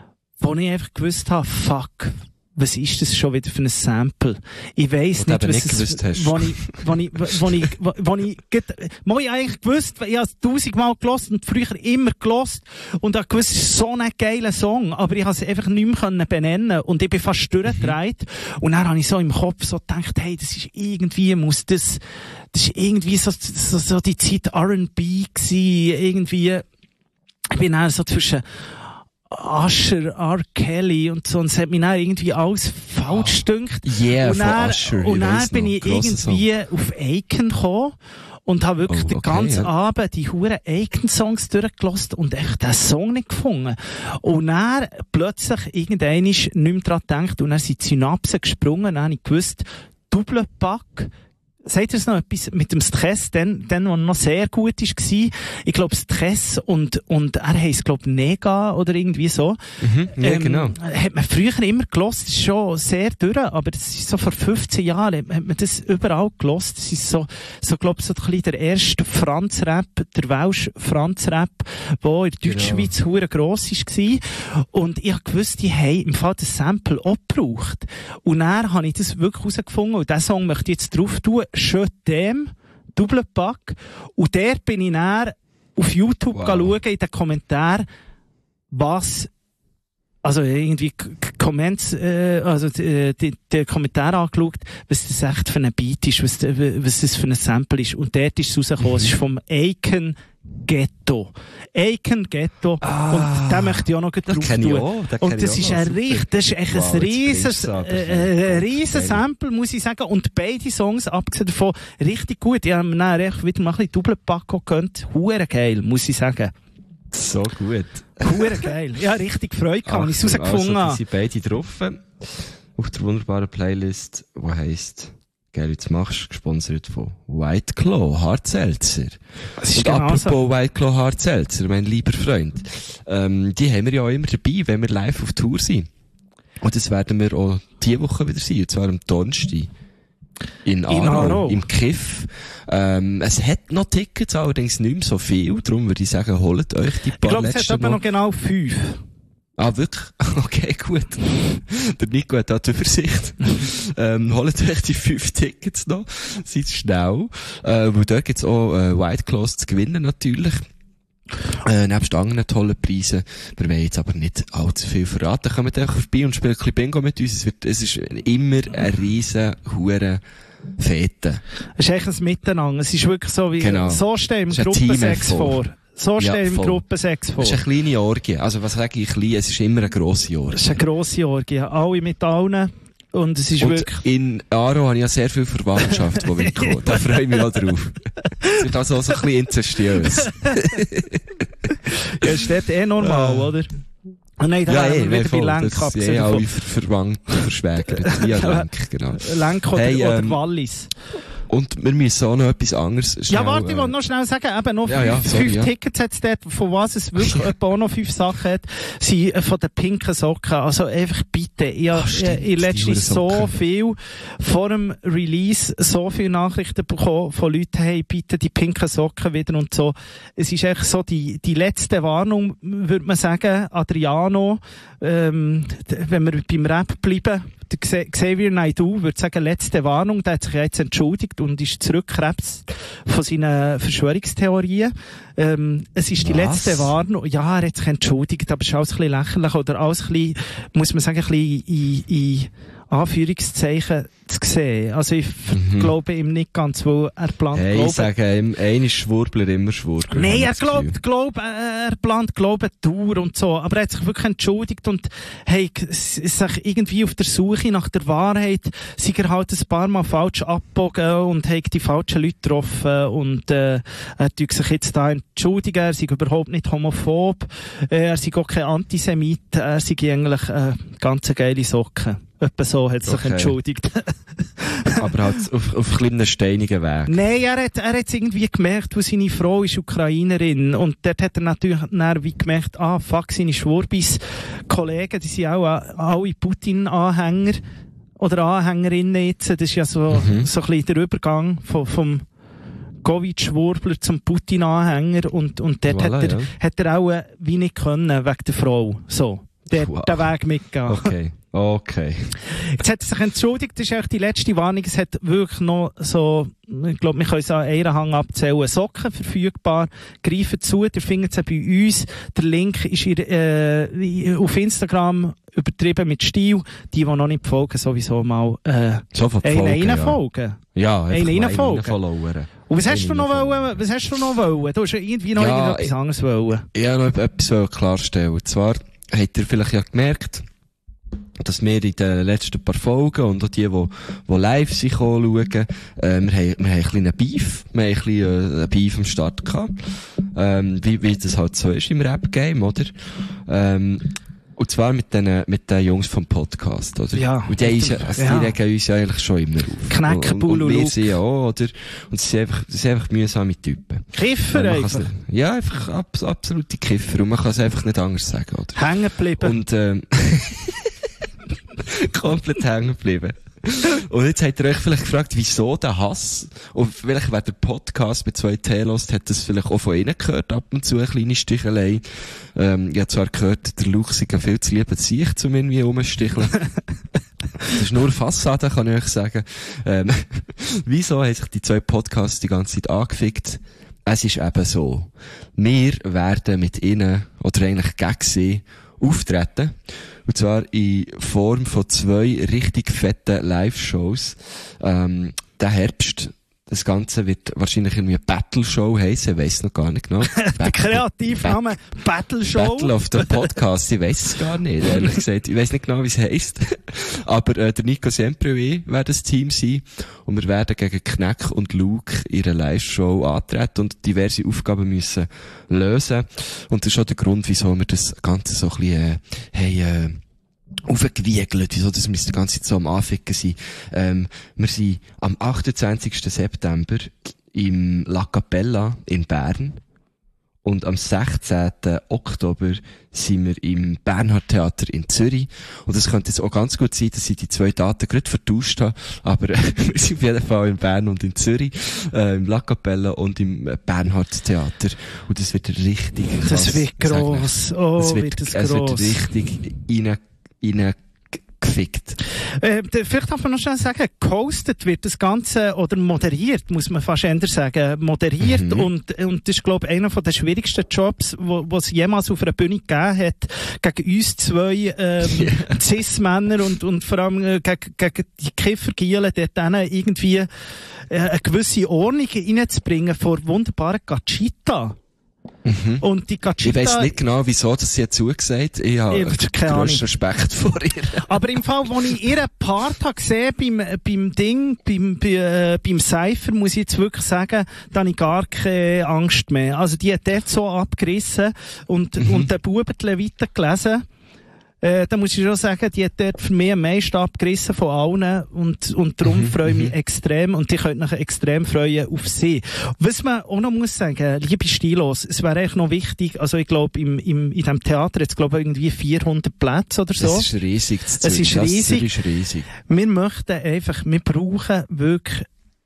wo ich einfach gewusst habe, fuck, was ist das schon wieder für ein Sample? Ich weiss Wo nicht, du eben was nicht es, gewusst hast. wo ich, wo ich, wo ich, wo, wo ich, get- mal ich eigentlich gewusst, ich habe es tausendmal gelost und früher immer gelost und habe gewusst, es ist so ein geiler Song, aber ich habe es einfach nicht mehr können benennen und ich bin fast durchgedreht und dann habe ich so im Kopf so gedacht, hey, das ist irgendwie, muss das, das ist irgendwie so, so, so die Zeit R and B gewesen, irgendwie, ich bin dann so zwischen Usher, R. Kelly und so, und es hat mich dann irgendwie alles falsch gedünkt. Yeah, und von dann, Usher, und ich dann weiss bin noch, ich grosser irgendwie auf Aiken gekommen und habe wirklich Oh, den okay, ganzen ja. Abend die huren Aiken-Songs durchgelassen und echt den Song nicht gefunden. Und dann plötzlich irgendwann nicht mehr dran gedacht und dann sind die Synapsen gesprungen und dann habe ich gewusst, Doppelpack, Sagt ihr noch etwas mit dem Stress, dann, dann, was noch sehr gut war? Ich glaube, Stress und, und er heisst, glaube ich, Nega oder irgendwie so. Mhm, ja, ähm, genau. Hat man früher immer gelost, das ist schon sehr durch, aber das ist so vor fünfzehn Jahren, hat man das überall gelost. Das ist so, so, glaube ich, so ein bisschen der erste Franz-Rap, der Welsh Franz-Rap, der in der Deutschschweiz genau. hure gross war. Und ich habe gewusst, die haben im Fall das Sample auch gebraucht. Und dann habe ich das wirklich herausgefunden und diesen Song möchte ich jetzt drauf tun. Je t'aime, Doppelpack. Und dort bin ich dann auf YouTube wow. schauen, in den Kommentaren, was, also irgendwie Comments, äh, also die, die, die Kommentare angeschaut, was das echt für ein Beat ist, was, was das für ein Sample ist. Und dort ist es rausgekommen. Es ist vom Aiken Ghetto. Aiken Ghetto. Ah, und den möchte ich auch noch drauf tun. Und das ist ein richtig, das ist echt wow, ein rieses, äh, ein rieses Sample, muss ich sagen. Und beide Songs, abgesehen davon, richtig gut. Ich habe mir dann echt wieder mal ein bisschen Doppelpack gegönnt. Hure geil, muss ich sagen. So gut. Hure geil. Ja, richtig Freude gehabt, als ich es herausgefunden habe. Also, die sind beide drauf. Auf der wunderbaren Playlist, die heisst Geil, jetzt machst du, gesponsert von White Claw, Hard Seltzer. Das ist und genau apropos so. White Claw, Hard Seltzer, mein lieber Freund, ähm, die haben wir ja auch immer dabei, wenn wir live auf Tour sind. Und das werden wir auch diese Woche wieder sein, und zwar am Donnerstag. In Aarau, in Aarau. Im Kiff. Ähm, es hat noch Tickets, allerdings nicht mehr so viel, darum würde ich sagen, holt euch die paar Ich glaube, es hat aber noch genau fünf. Ah, wirklich? Okay, gut. Der Nico hat da die Übersicht. ähm, holt euch die fünf Tickets noch. Seid schnell. Äh, weil dort gibt's auch, äh, White Claws zu gewinnen, natürlich. Äh, nebst anderen tollen Preisen. Wir wollen jetzt aber nicht allzu viel verraten. Kommt einfach vorbei und spielt ein bisschen Bingo mit uns. Es wird, es ist immer eine riesen, hure Fete. Es ist echt ein Miteinander. Es ist wirklich so wie, genau. so stehen wir Gruppensex vor. So stellen wir ja, Gruppensex vor. Es ist eine kleine Orgie. Also, was sage ich klein? Es ist immer eine grosse Orgie. Es ist eine grosse Orgie. Alle mit allen. Und es ist und wirklich... in Aarau habe ich ja sehr viel Verwandtschaft, die will kommen. Da freue ich mich auch drauf. Es wird also auch so ein bisschen inzestiös. Ja, ist dort eh normal, uh, oder? Oh nein, da ja, haben eh, wir wieder bei Lenk abgesehen. Das sind eh alle verwandt, verschwägert. Via Lenk, genau. Lenk oder, hey, ähm, oder Wallis. Und wir müssen auch noch etwas anderes schnell, Ja, warte, ich äh, wollte noch schnell sagen, eben noch ja, fünf, ja, sorry, fünf ja. Tickets hat es dort, von was es wirklich etwa auch noch fünf Sachen hat, sind äh, von den pinken Socken. Also einfach bitte, ich habe äh, letztens so viel vor dem Release so viele Nachrichten bekommen von Leuten, hey, bitte die pinken Socken wieder und so. Es ist echt so die, die letzte Warnung, würde man sagen, Adriano, ähm, wenn wir beim Rap bleiben, der Xavier Naidoo würde sagen, letzte Warnung, der hat sich jetzt entschuldigt und ist zurückgekrebst von seinen Verschwörungstheorien. Ähm, es ist die Was? letzte Warnung. Ja, er hat sich entschuldigt, aber es ist alles ein bisschen lächerlich oder alles ein bisschen, muss man sagen, ein bisschen in, in Anführungszeichen zu sehen. Also ich mhm. glaube ihm nicht ganz, weil er plant hey, Glauben. Ich sage ihm, ein ist Schwurbler, immer Schwurbler. Nein, er glaubt, glaub, er plant Glauben Tour und so, aber er hat sich wirklich entschuldigt und hey, sich irgendwie auf der Suche nach der Wahrheit, sei er halt ein paar Mal falsch abgebogen und hat die falschen Leute getroffen und äh, er tut sich jetzt da entschuldigen, er sei überhaupt nicht homophob, äh, er sei auch kein Antisemit, er sei eigentlich äh, ganz geile Socken. Etwa so hat er sich okay. entschuldigt. Aber halt auf, auf kleinen steinigen Weg. Nein, er hat, er hat irgendwie gemerkt, wo seine Frau ist Ukrainerin. Und dort hat er natürlich dann wie gemerkt, ah, fuck, seine Schwurbis-Kollegen, die sind auch alle Putin-Anhänger oder Anhängerinnen jetzt. Das ist ja so, mhm. so ein bisschen der Übergang von, vom Covid-Schwurbler zum Putin-Anhänger. Und, und dort voilà, hat, er, ja. hat er auch wie nicht können, wegen der Frau. So. Der, wow. den Weg mitgehen. Okay. Okay. Jetzt hat er sich entschuldigt, das ist eigentlich die letzte Warnung. Es hat wirklich noch so, ich glaube, wir können es an einem Hang abzählen, Socken verfügbar. Greifen zu, ihr findet sie bei uns. Der Link ist ihr, äh, auf Instagram übertrieben mit Stil. Die, die noch nicht folgen, sowieso mal äh, so einen folgen. Ja, einen folgen. folgen. Und was hast du noch wollen? Was hast du noch wollen? Du hast irgendwie noch ja, etwas anderes wollen. Ja, noch etwas klarstellen. Und zwar habt ihr vielleicht ja gemerkt, dass wir in den letzten paar Folgen und auch die, die, die live sind, schauen, äh, wir haben, wir haben ein bisschen Beef, wir haben ein bisschen äh, Beef am Start gehabt, ähm, wie, wie das halt so ist im Rap-Game, oder? Ähm, Und zwar mit den, mit den Jungs vom Podcast, oder? Ja. Und die, ist, also ja. die regen uns ja eigentlich schon immer auf. Knecken, und, Bull und, und wir Luke. sind ja auch, oder? Und sie sind einfach, sie sind einfach mühsame Typen. Kiffer Man einfach. kann's- Ja, einfach abs- absolute Kiffer. Und man kann es einfach nicht anders sagen, oder? Hängen geblieben. Und, ähm, komplett hängen geblieben. Und jetzt habt ihr euch vielleicht gefragt, wieso der Hass? Und vielleicht, wer der Podcast mit zwei T hört, hat das vielleicht auch von ihnen gehört, ab und zu eine kleine Stichelei. Ähm, ich habe zwar gehört, der Luch sei ein viel zu lieber sich, zum irgendwie rumsticheln. Das ist nur Fassade, kann ich euch sagen. Ähm, wieso haben sich die zwei Podcasts die ganze Zeit angefickt? Es ist eben so. Wir werden mit ihnen, oder eigentlich gegen sie, auftreten. Und zwar in Form von zwei richtig fetten Live-Shows. Ähm, der Herbst, das Ganze wird wahrscheinlich irgendwie eine Battle-Show heissen, ich weiss noch gar nicht genau. Der Kreativname Battle Show. Battle of the Podcast, ich weiss es gar nicht, ehrlich gesagt. Ich weiss nicht genau, wie es heisst. Aber äh, der Nico Siempre und ich werden das Team sein. Und wir werden gegen Kneck und Luke ihre Live-Show antreten und diverse Aufgaben müssen lösen. Und das ist auch der Grund, wieso wir das Ganze so ein bisschen, äh, hey, äh, aufgewiegelt, wieso das wir die ganze Zeit so am Anficken sind. Ähm, wir sind am achtundzwanzigsten September im La Capella in Bern. Und am sechzehnten Oktober sind wir im Bernhard Theater in Zürich. Und es könnte jetzt auch ganz gut sein, dass ich die zwei Daten gerade vertauscht habe. Aber äh, wir sind auf jeden Fall in Bern und in Zürich, äh, im La Capella und im äh, Bernhard Theater. Und das wird richtig krass. Das wird gross. Oh, es wird, wird das es gross. wird richtig rein, rein gefickt. Äh, d- vielleicht darf man noch schnell sagen, gehostet wird das Ganze, oder moderiert, muss man fast eher sagen, moderiert, Mhm. und, und das ist, glaube ich, einer von den schwierigsten Jobs, wo, wo es jemals auf einer Bühne gegeben hat, gegen uns zwei, ähm, Cis-Männer und, und vor allem äh, gegen, gegen die Kiffergielen, dort denen irgendwie äh, eine gewisse Ordnung reinzubringen vor wunderbaren Gachita. Mhm. Und die Ich Gachita... weiss nicht genau, wieso das sie hat zugesagt. Ich habe Ich- keine Ahnung. grössten Respekt vor ihr. Aber im Fall, wo ich ihren Part habe gesehen beim, beim Ding, beim, bei, äh, beim Cypher, muss ich jetzt wirklich sagen, da habe ich gar keine Angst mehr. Also die hat dort so abgerissen und, Mhm. und den Bubentle weitergelesen. Äh, da muss ich schon sagen, die hat dort für mich am meisten abgerissen von allen, und, und darum Mhm, freue ich mich mhm. extrem, und ich könnte mich extrem freuen auf sie. Was man auch noch muss sagen, liebe Stilos, es wäre eigentlich noch wichtig, also ich glaube, im, im, in diesem Theater jetzt glaube ich irgendwie vierhundert Plätze oder so. Das ist riesig. Das Es ist riesig. Das ist riesig. Wir möchten einfach, wir brauchen wirklich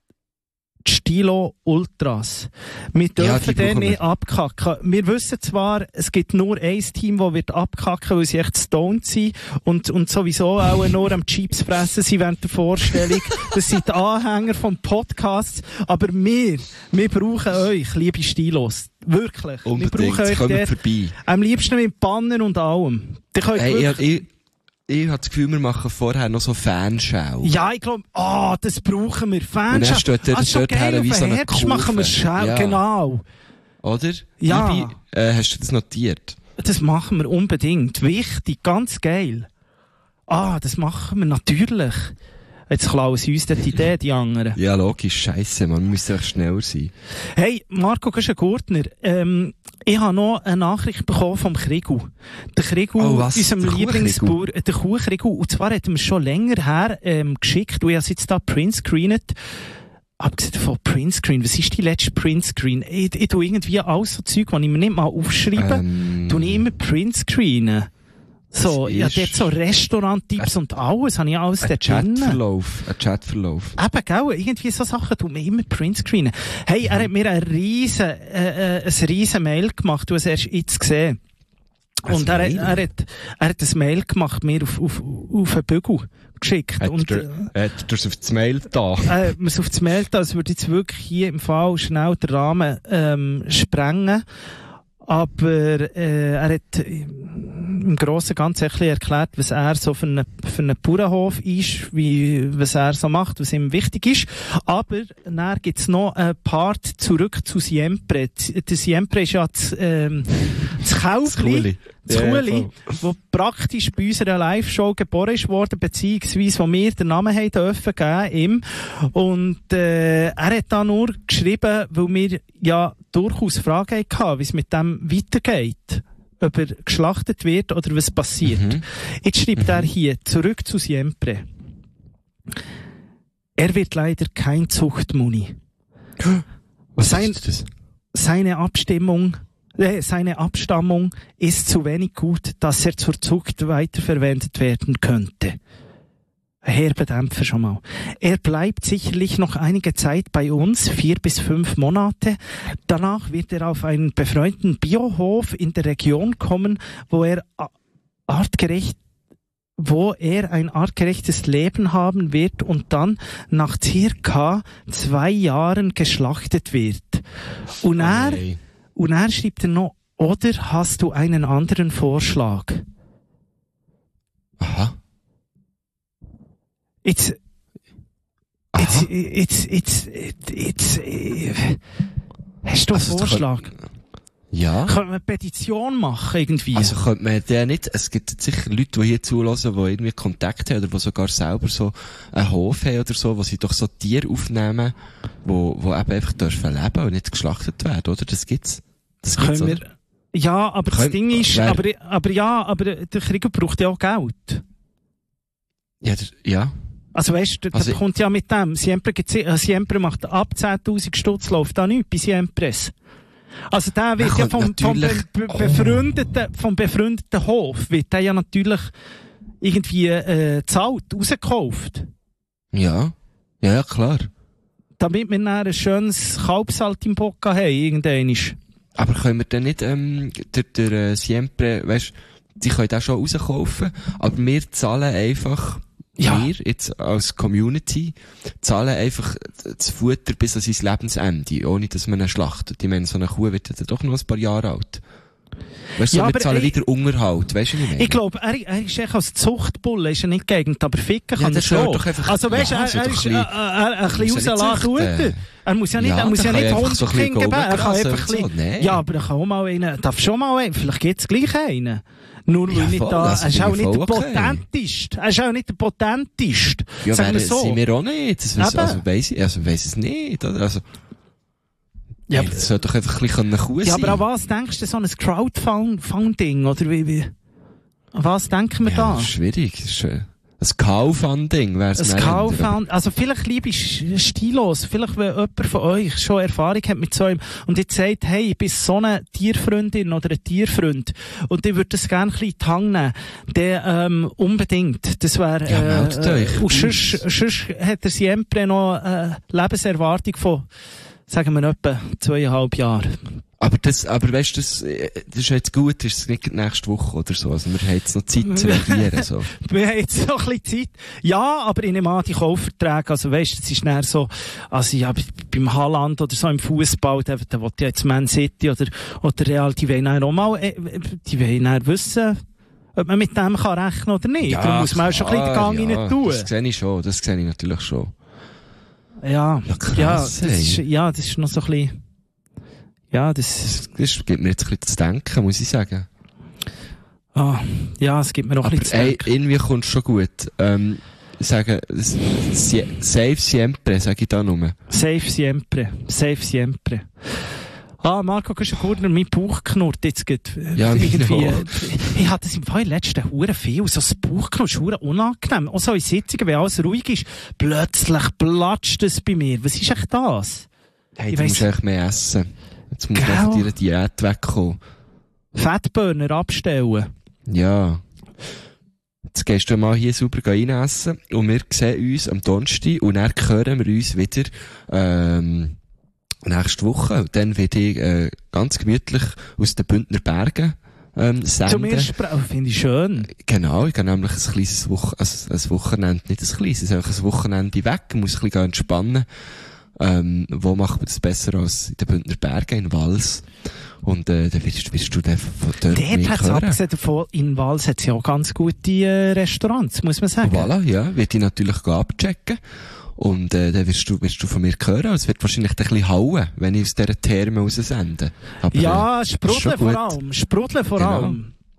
die Stilo Ultras. Wir Ja, dürfen die den brauchen nicht wir. abkacken. Wir wissen zwar, es gibt nur ein Team, das wird abkacken, weil sie echt stoned sind und, und sowieso auch nur am Chips fressen sind während der Vorstellung. Das sind die Anhänger vom Podcast. Aber wir, wir brauchen euch, liebe Stilos. Wirklich. Unbedingt. Wir brauchen euch Kommt dort, vorbei. am liebsten mit Banner und allem. Die könnt Hey, wirklich, ich, ich, ich habe das Gefühl, wir machen vorher noch so Fanschau. ja, ich glaube, ah, das brauchen wir. Fans. Und dann steht dort- also, dort geil, her wie auf so den eine Herbst machen wir Kurve. Schau, Ja. genau. Oder? Ja. Liebe, äh, hast du das notiert? Das machen wir unbedingt. Wichtig, ganz geil. Ah, das machen wir natürlich. Jetzt klauen sie uns dort die Idee, die anderen. Ja, logisch. Scheisse, man. Wir müssen echt schneller sein. Hey, Marco Guschen-Gurtner, ähm, ich habe noch eine Nachricht bekommen vom Krigu. Der Krigu, Oh, was? unserem Der Lieblingsbauer, äh, der Kuhkrigu. Und zwar hat er mir schon länger her ähm, geschickt, und ich habe es jetzt da printscreenet. Abgesehen von Printscreen, was ist die letzte Printscreen? Ich, ich tue irgendwie alles so Zeug, die ich mir nicht mal aufschreibe, Ähm, tue ich immer Printscreenen. So, Das ja, ist- dort so Restaurant-Tipps und alles, habe ich alles Ein dort drin. Chatverlauf. Ein Chatverlauf. Eben, gell? Irgendwie so Sachen tun wir immer Printscreenen. Hey, er hat mir ein riesen, äh, äh, ein riesen Mail gemacht, du hast erst jetzt gesehen. Ein Und er, hat- Mail? er hat, er hat ein Mail gemacht, mir auf, auf, auf einen Bügel geschickt. Hat und, er, hat er das auf das Mail da? äh, mir auf das Mail da, es würde jetzt wirklich hier im Fall schnell den Rahmen, ähm, sprengen. Aber, äh, er hat im Grossen und Ganzen ein bisschen erklärt, was er so für einen, für einen Bauernhof ist, wie, was er so macht, was ihm wichtig ist. Aber, dann gibt's noch einen Part zurück zu Siempre. Der Siempre ist ja das, ähm, das Kaufli. Kuhli. Das Ja, Kuhli, voll. wo praktisch bei unserer Live-Show geboren ist worden, beziehungsweise wo wir den Namen haben dürfen geben, ihm. Und, äh, er hat da nur geschrieben, weil wir ja durchaus Fragen hatten, wie es mit dem weitergeht. ob er geschlachtet wird oder was passiert. Mhm. Jetzt schreibt Mhm. er hier, zurück zu Siempre. Er wird leider kein Zuchtmuni. Was Sein- ist das? Seine Abstimmung, äh, seine Abstammung ist zu wenig gut, dass er zur Zucht weiterverwendet werden könnte. Herber Dämpfer schon mal. Er bleibt sicherlich noch einige Zeit bei uns, vier bis fünf Monate. Danach wird er auf einen befreundeten Biohof in der Region kommen, wo er a- artgerecht wo er ein artgerechtes Leben haben wird und dann nach circa zwei Jahren geschlachtet wird. Und er, Nein. und er schreibt er noch, oder hast du einen anderen Vorschlag? Aha. Jetzt, Aha. jetzt, jetzt, jetzt, jetzt, äh, hast du einen Also, Vorschlag? Ja. Können wir eine Petition machen, irgendwie? Also könnte man den nicht, es gibt sicher Leute, die hier zulassen, die irgendwie Kontakt haben oder die sogar selber so einen Hof haben oder so, wo sie doch so Tiere aufnehmen, wo, wo eben einfach dürfen leben und nicht geschlachtet werden, oder? Das gibt's. Das gibt's, Können wir, oder? ja, aber das Können- Ding ist, wer- aber, aber ja, aber der Krieger braucht ja auch Geld. Ja, der, ja. Also weißt du, der Also- kommt ja mit dem. Siempre, gibt's- äh, Siempre macht ab zehntausend Stutz, läuft da nichts bei Siempres. Also der wird Man ja könnte vom, vom, be natürlich- be Oh. befreundeten, vom befreundeten Hof, wird der ja natürlich irgendwie äh, zahlt, rausgekauft. Ja. Ja, ja, klar. Damit wir dann ein schönes Kalbsalt im Bock haben, irgendwann. Aber können wir dann nicht, ähm, der, der, äh, Siempre, weisst, die können das schon rauskaufen, aber wir zahlen einfach, Ja. wir, jetzt als Community, zahlen einfach das Futter bis an sein Lebensende, ohne dass man ihn schlachtet. Ich meine, so eine Kuh wird ja dann doch noch ein paar Jahre alt. Weißt du, Ja, so, wir aber, zahlen ey, wieder Unterhalt, weißt du, was ich meine? Ich glaube, er, er ist echt als Zuchtbulle, ist er nicht geeignet, aber ficken Ja, kann er das soll schon. doch einfach- Also weißt du, ja, er, soll er doch ist ein äh, bisschen- äh, ein bisschen muss ja nicht rauslassen züchten. tun. Er muss ja nicht, Ja, er muss der ja kann nicht ja einfach so ein bisschen Hundkind geben. Er kann grasen einfach und ein so. bisschen, Nein. ja, aber er kann auch mal einen, darf schon mal einen, vielleicht gibt's gleich einen. Nur weil Ja, nicht voll, da, das er ist finde auch ich nicht der voll okay. Potenteste. Er ist auch nicht der Potenteste. Ja, Sagen wir wäre, so. sind wir auch nicht. Das weiss, Eben. also weiss ich, also weiss es nicht, oder? Also, Ja, hey, aber- das soll doch einfach ein bisschen eine Kuh Ja, sein. aber an was denkst du, so ein Crowdfunding, oder wie, wie, an was denken wir Ja, da? das ist schwierig. Das ist, äh, ein Kaufunding wär's Ein mehr eher, aber- Kaufhound, also vielleicht liebe ich stilos, vielleicht wenn jemand von euch schon Erfahrung hat mit so einem und jetzt sagt, hey, ich bin so eine Tierfreundin oder ein Tierfreund und ich würde das gerne ein bisschen in die Hand nehmen, dann ähm, unbedingt, das wäre Ja, meldet euch. und sonst, sonst hat er Siempre noch eine Lebenserwartung von, sagen wir etwa zweieinhalb Jahren. Aber das, aber weißt du, das, äh, das ist jetzt gut, ist es nicht nächste Woche oder so. Also wir haben jetzt noch Zeit zu reagieren, so. Wir haben jetzt noch ein bisschen Zeit. Ja, aber ich nehme an, die Kaufverträge, also weisst, das ist näher so, also ja, beim Haaland oder so im Fußball, da, da will ja jetzt Man City oder, oder Real, die wollen dann auch mal, äh, die wollen dann wissen, ob man mit dem kann rechnen oder nicht. Darum muss man auch schon ein bisschen den Gang ja, rein tun. Das sehe ich schon, das sehe ich natürlich schon. Ja, Ja, krass, ja, das ey. ist, ja, das ist noch so ein bisschen, ja, das, Das, das gibt mir jetzt ein bisschen zu denken, muss ich sagen. ah, ja, es gibt mir noch ein Aber bisschen zu ey, denken. irgendwie kommt es schon gut. Ähm, sagen, das- Sie- Safe Siempre, sage ich da nur. Safe Siempre, Safe Siempre. Ah, Marco Kuschengurtner, mein Bauch knurrt jetzt geht. Ja, irgendwie. meine auch. Ich hatte das im Fall letzten Huren viel, so das Bauchknurren ist huere unangenehm. Auch so in Sitzungen, wenn alles ruhig ist, plötzlich platscht es bei mir. Was ist echt das? Hey, Ich du weiss- musst eigentlich mehr essen. Jetzt musst du Gell? von deiner Diät wegkommen. Fettburner abstellen. Ja. Jetzt gehst du mal hier sauber rein essen und wir sehen uns am Donnerstag und dann hören wir uns wieder ähm, nächste Woche. Und dann werde ich äh, ganz gemütlich aus den Bündner Bergen ähm, Zum senden. ersten Mal, finde ich schön. Genau, ich gehe nämlich ein kleines Woche, also ein Wochenende, nicht ein kleines, einfach ein Wochenende weg, muss ein bisschen entspannen. Ähm, wo macht man das besser als in den Bündner Bergen, in Wals? Und, äh, dann wirst, wirst du dann von dort Dort mehr hat es hören. abgesehen davon, in Wals hat es ja auch ganz gute äh, Restaurants, muss man sagen. Voilà, ja, wird ich natürlich abchecken. Und, äh, dann wirst du, wirst du von mir hören. Es wird wahrscheinlich ein bisschen hauen, wenn ich aus dieser Therme raussende. Aber, Ja, äh, ist Sprudeln schon vor gut. allem. Sprudeln vor Genau. allem.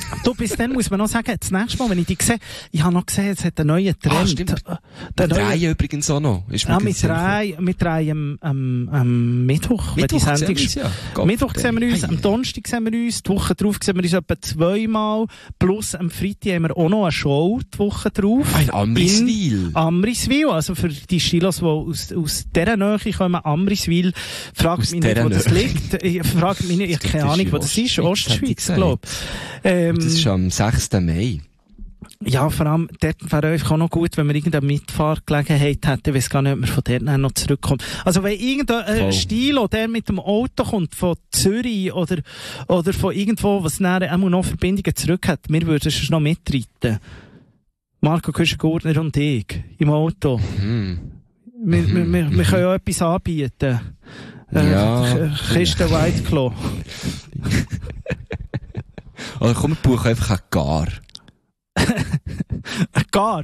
Du, bis dann muss man noch sagen, das nächste Mal, wenn ich dich sehe, ich habe noch gesehen, es hat einen neuen Trend. Ah, stimmt. Wir drehen übrigens auch noch. Ist mir Ja, gerade wir Sinn gekommen. drehen, wir drehen am, am, am Mittwoch, wenn die Mittwoch Sendung... sehen wir uns, ja. Gott, Mittwoch sehen wir uns, hey. am Donnerstag sehen wir uns, die Woche drauf sehen wir uns etwa zweimal, plus am Freitag haben wir auch noch eine Show, die Woche drauf. Ah, in Amriswil. In Amriswil, also für die Stilos, die aus, aus dieser Nähe kommen, Amriswil, fragt Aus mich nicht, dieser wo das Nähe. liegt. Ich frage mich nicht, ich habe keine Das ist Ahnung, wo in das ist. Ostschweiz, Ostschweiz, hätte ich glaube ich. Ähm, Das ist am sechsten Mai. ja, vor allem, dort wäre einfach auch noch gut, wenn wir irgendeine Mitfahrgelegenheit hätten. Ich weiss gar nicht, ob wir von dort nachher noch zurückkommen. Also, wenn irgendein Voll. äh, Stilo, der mit dem Auto kommt, von Zürich oder, oder von irgendwo, was nachher auch noch Verbindungen zurück hat, wir würden schon noch mitreiten. Marco Küschen-Gurtner und ich, im Auto. Hm. Wir, wir, wir, wir können ja etwas anbieten. Äh, Ja. Kiste White Claw. Oder komm, wir buchen einfach einen Gar. Gar.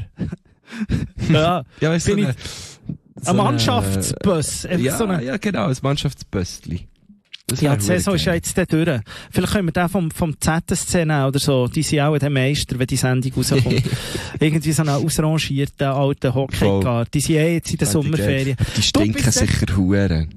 ja, Ja, weißt du, bin so ich so ein eine- Mannschaftsbus. Einfach Ja, so eine, ja, genau, ein Mannschaftsböstli. Das ja, wär die Saison verdammt ist ja geil. jetzt dann durch. Vielleicht können wir den vom, vom Z S C nehmen oder so. Die sind auch der Meister, wenn die Sendung rauskommt. Irgendwie so einen ausrangierten alten Hockey-Guard. Die sind eh jetzt in der Fände ich geil. Sommerferien. Die stinken bist der- sicher Huren.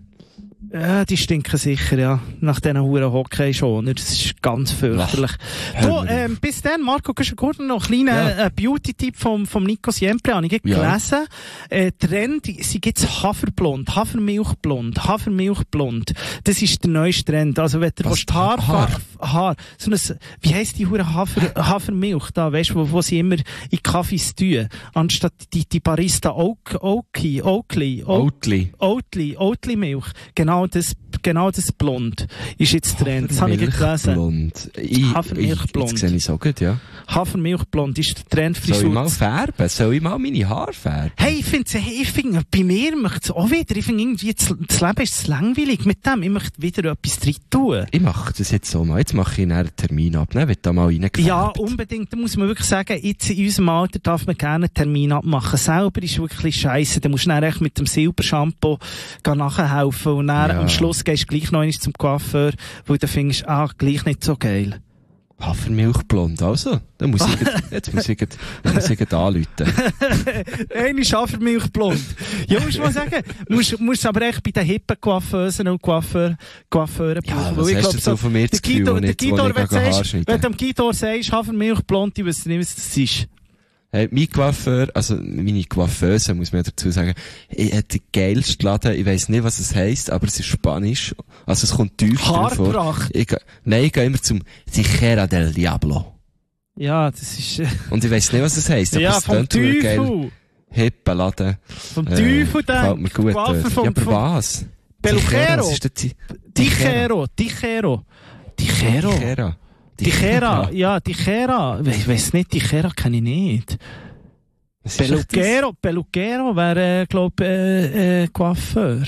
Ja, die stinken sicher, ja. Nach diesen huren Hockey schon. Das ist ganz fürchterlich. Hör Du, mir auf. ähm, bis dann, Marco, kannst du kurz noch einen kleinen Ja. äh, Beauty-Tipp vom, vom Nico Siempre habe ich Ja. gelesen. Äh, Trend, sie gibt's Haferblond, Hafermilchblond, Hafermilchblond. Das ist der neueste Trend. Also, wenn du Was? willst, Haar, Haar? Haar, so ein, wie heisst die hure Hafer, Hafermilch da, weißt du, wo, wo sie immer in Kaffees tun? Anstatt die, die Barista Oak, Oakley, Oakley, Oatly. Oatly, Oatly Milch. Genau das, genau das Blond ist jetzt Trend. Das habe ich gelesen. Hafermilchblond. Ich- Hafermilchblond. ich- Jetzt sehe ich so gut, ja. Hafermilchblond ist der Trend Soll ich Frisur. mal färben? Soll ich mal meine Haare färben? Hey, ich finde, ich finde, bei mir möchte es auch wieder, ich finde irgendwie, das, das Leben ist zu langweilig mit dem. Ich möchte wieder etwas drin tun. Ich mache das jetzt so mal. Jetzt mache ich einen Termin ab. Ne? Wird da mal reingefärbt. Ja, unbedingt. Da muss man wirklich sagen, jetzt in unserem Alter darf man gerne einen Termin abmachen. Selber ist wirklich scheisse. Da musst du dann echt mit dem Silbershampoo gehen nachhelfen und dann Ja. am Schluss gehst du gleich noch einmal zum Coiffeur, wo du findest, ah, gleich nicht so geil. Hafermilchblond, also. Dann muss ich, grad- jetzt muss ich, grad- dann muss ich grad anrufen. Eine Schaffermilchblond. Ja, musst du mal sagen. Musst, musst aber echt bei den hippen Coiffeusen und Coiffeur, Coiffeuren Ja, brauchen. was Weil ich hast glaub, du so von mir der zu Gefühl, Guido, wenn der ich- wo Guido, ich wenn du gehe sagst, Haarschneiden? wenn du dem Guido sagst, Hafermilchblond, ich wüsste nicht, was das ist. Hey, mein Coiffeur, also meine Coiffeuse, muss man ja dazu sagen, ich hat den geilsten Laden, ich weiss nicht, was es heisst, aber es ist Spanisch. Also es kommt tief drin vor. Haarpracht. Ich, geh- nein, ich gehe immer zum Tijera del Diablo. Ja, das ist, äh, Und ich weiss nicht, was es heisst, aber ja, es vom klingt verdammt geil. Teufel. Hippen Laden. Vom Äh, Teufel, gefällt mir gut. Coiffeur dort. vom, Ja, aber vom was? Peluquero. Was ist der Ti- Tichero, Tichero. Tichero. Tijera. Tichera, ja, Tichera. Ich weiss nicht, Tichera kenne ich nicht. Was ist das? Peluquero, Peluquero wäre, äh, glaub, äh, äh, Coiffeur.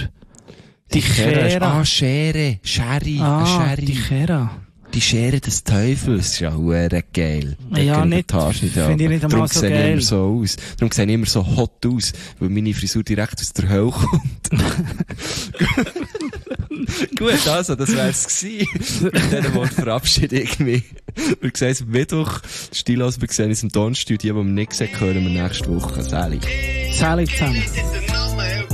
Tijera. ist- Tijera. Ah, Schere. Schere. Ah, Schere. Tichera. Die Schere des Teufels ist ja hure geil. Da Ja, kann ich nicht- die Haare schneiden, finde ich aber nicht einmal darum so sehe ich geil. immer so aus. Darum sehe ich immer so hot aus, weil meine Frisur direkt aus der Hölle kommt. Gut, also, das wär's gewesen. Mit diesem Wort verabschiede ich mich. Wir sehen uns am Mittwoch. Stilos, wir sehen uns am Donnerstag. Die, die wir nicht sehen, hören wir nächste Woche. Sally. Sally zusammen. Dit is de naam, hè.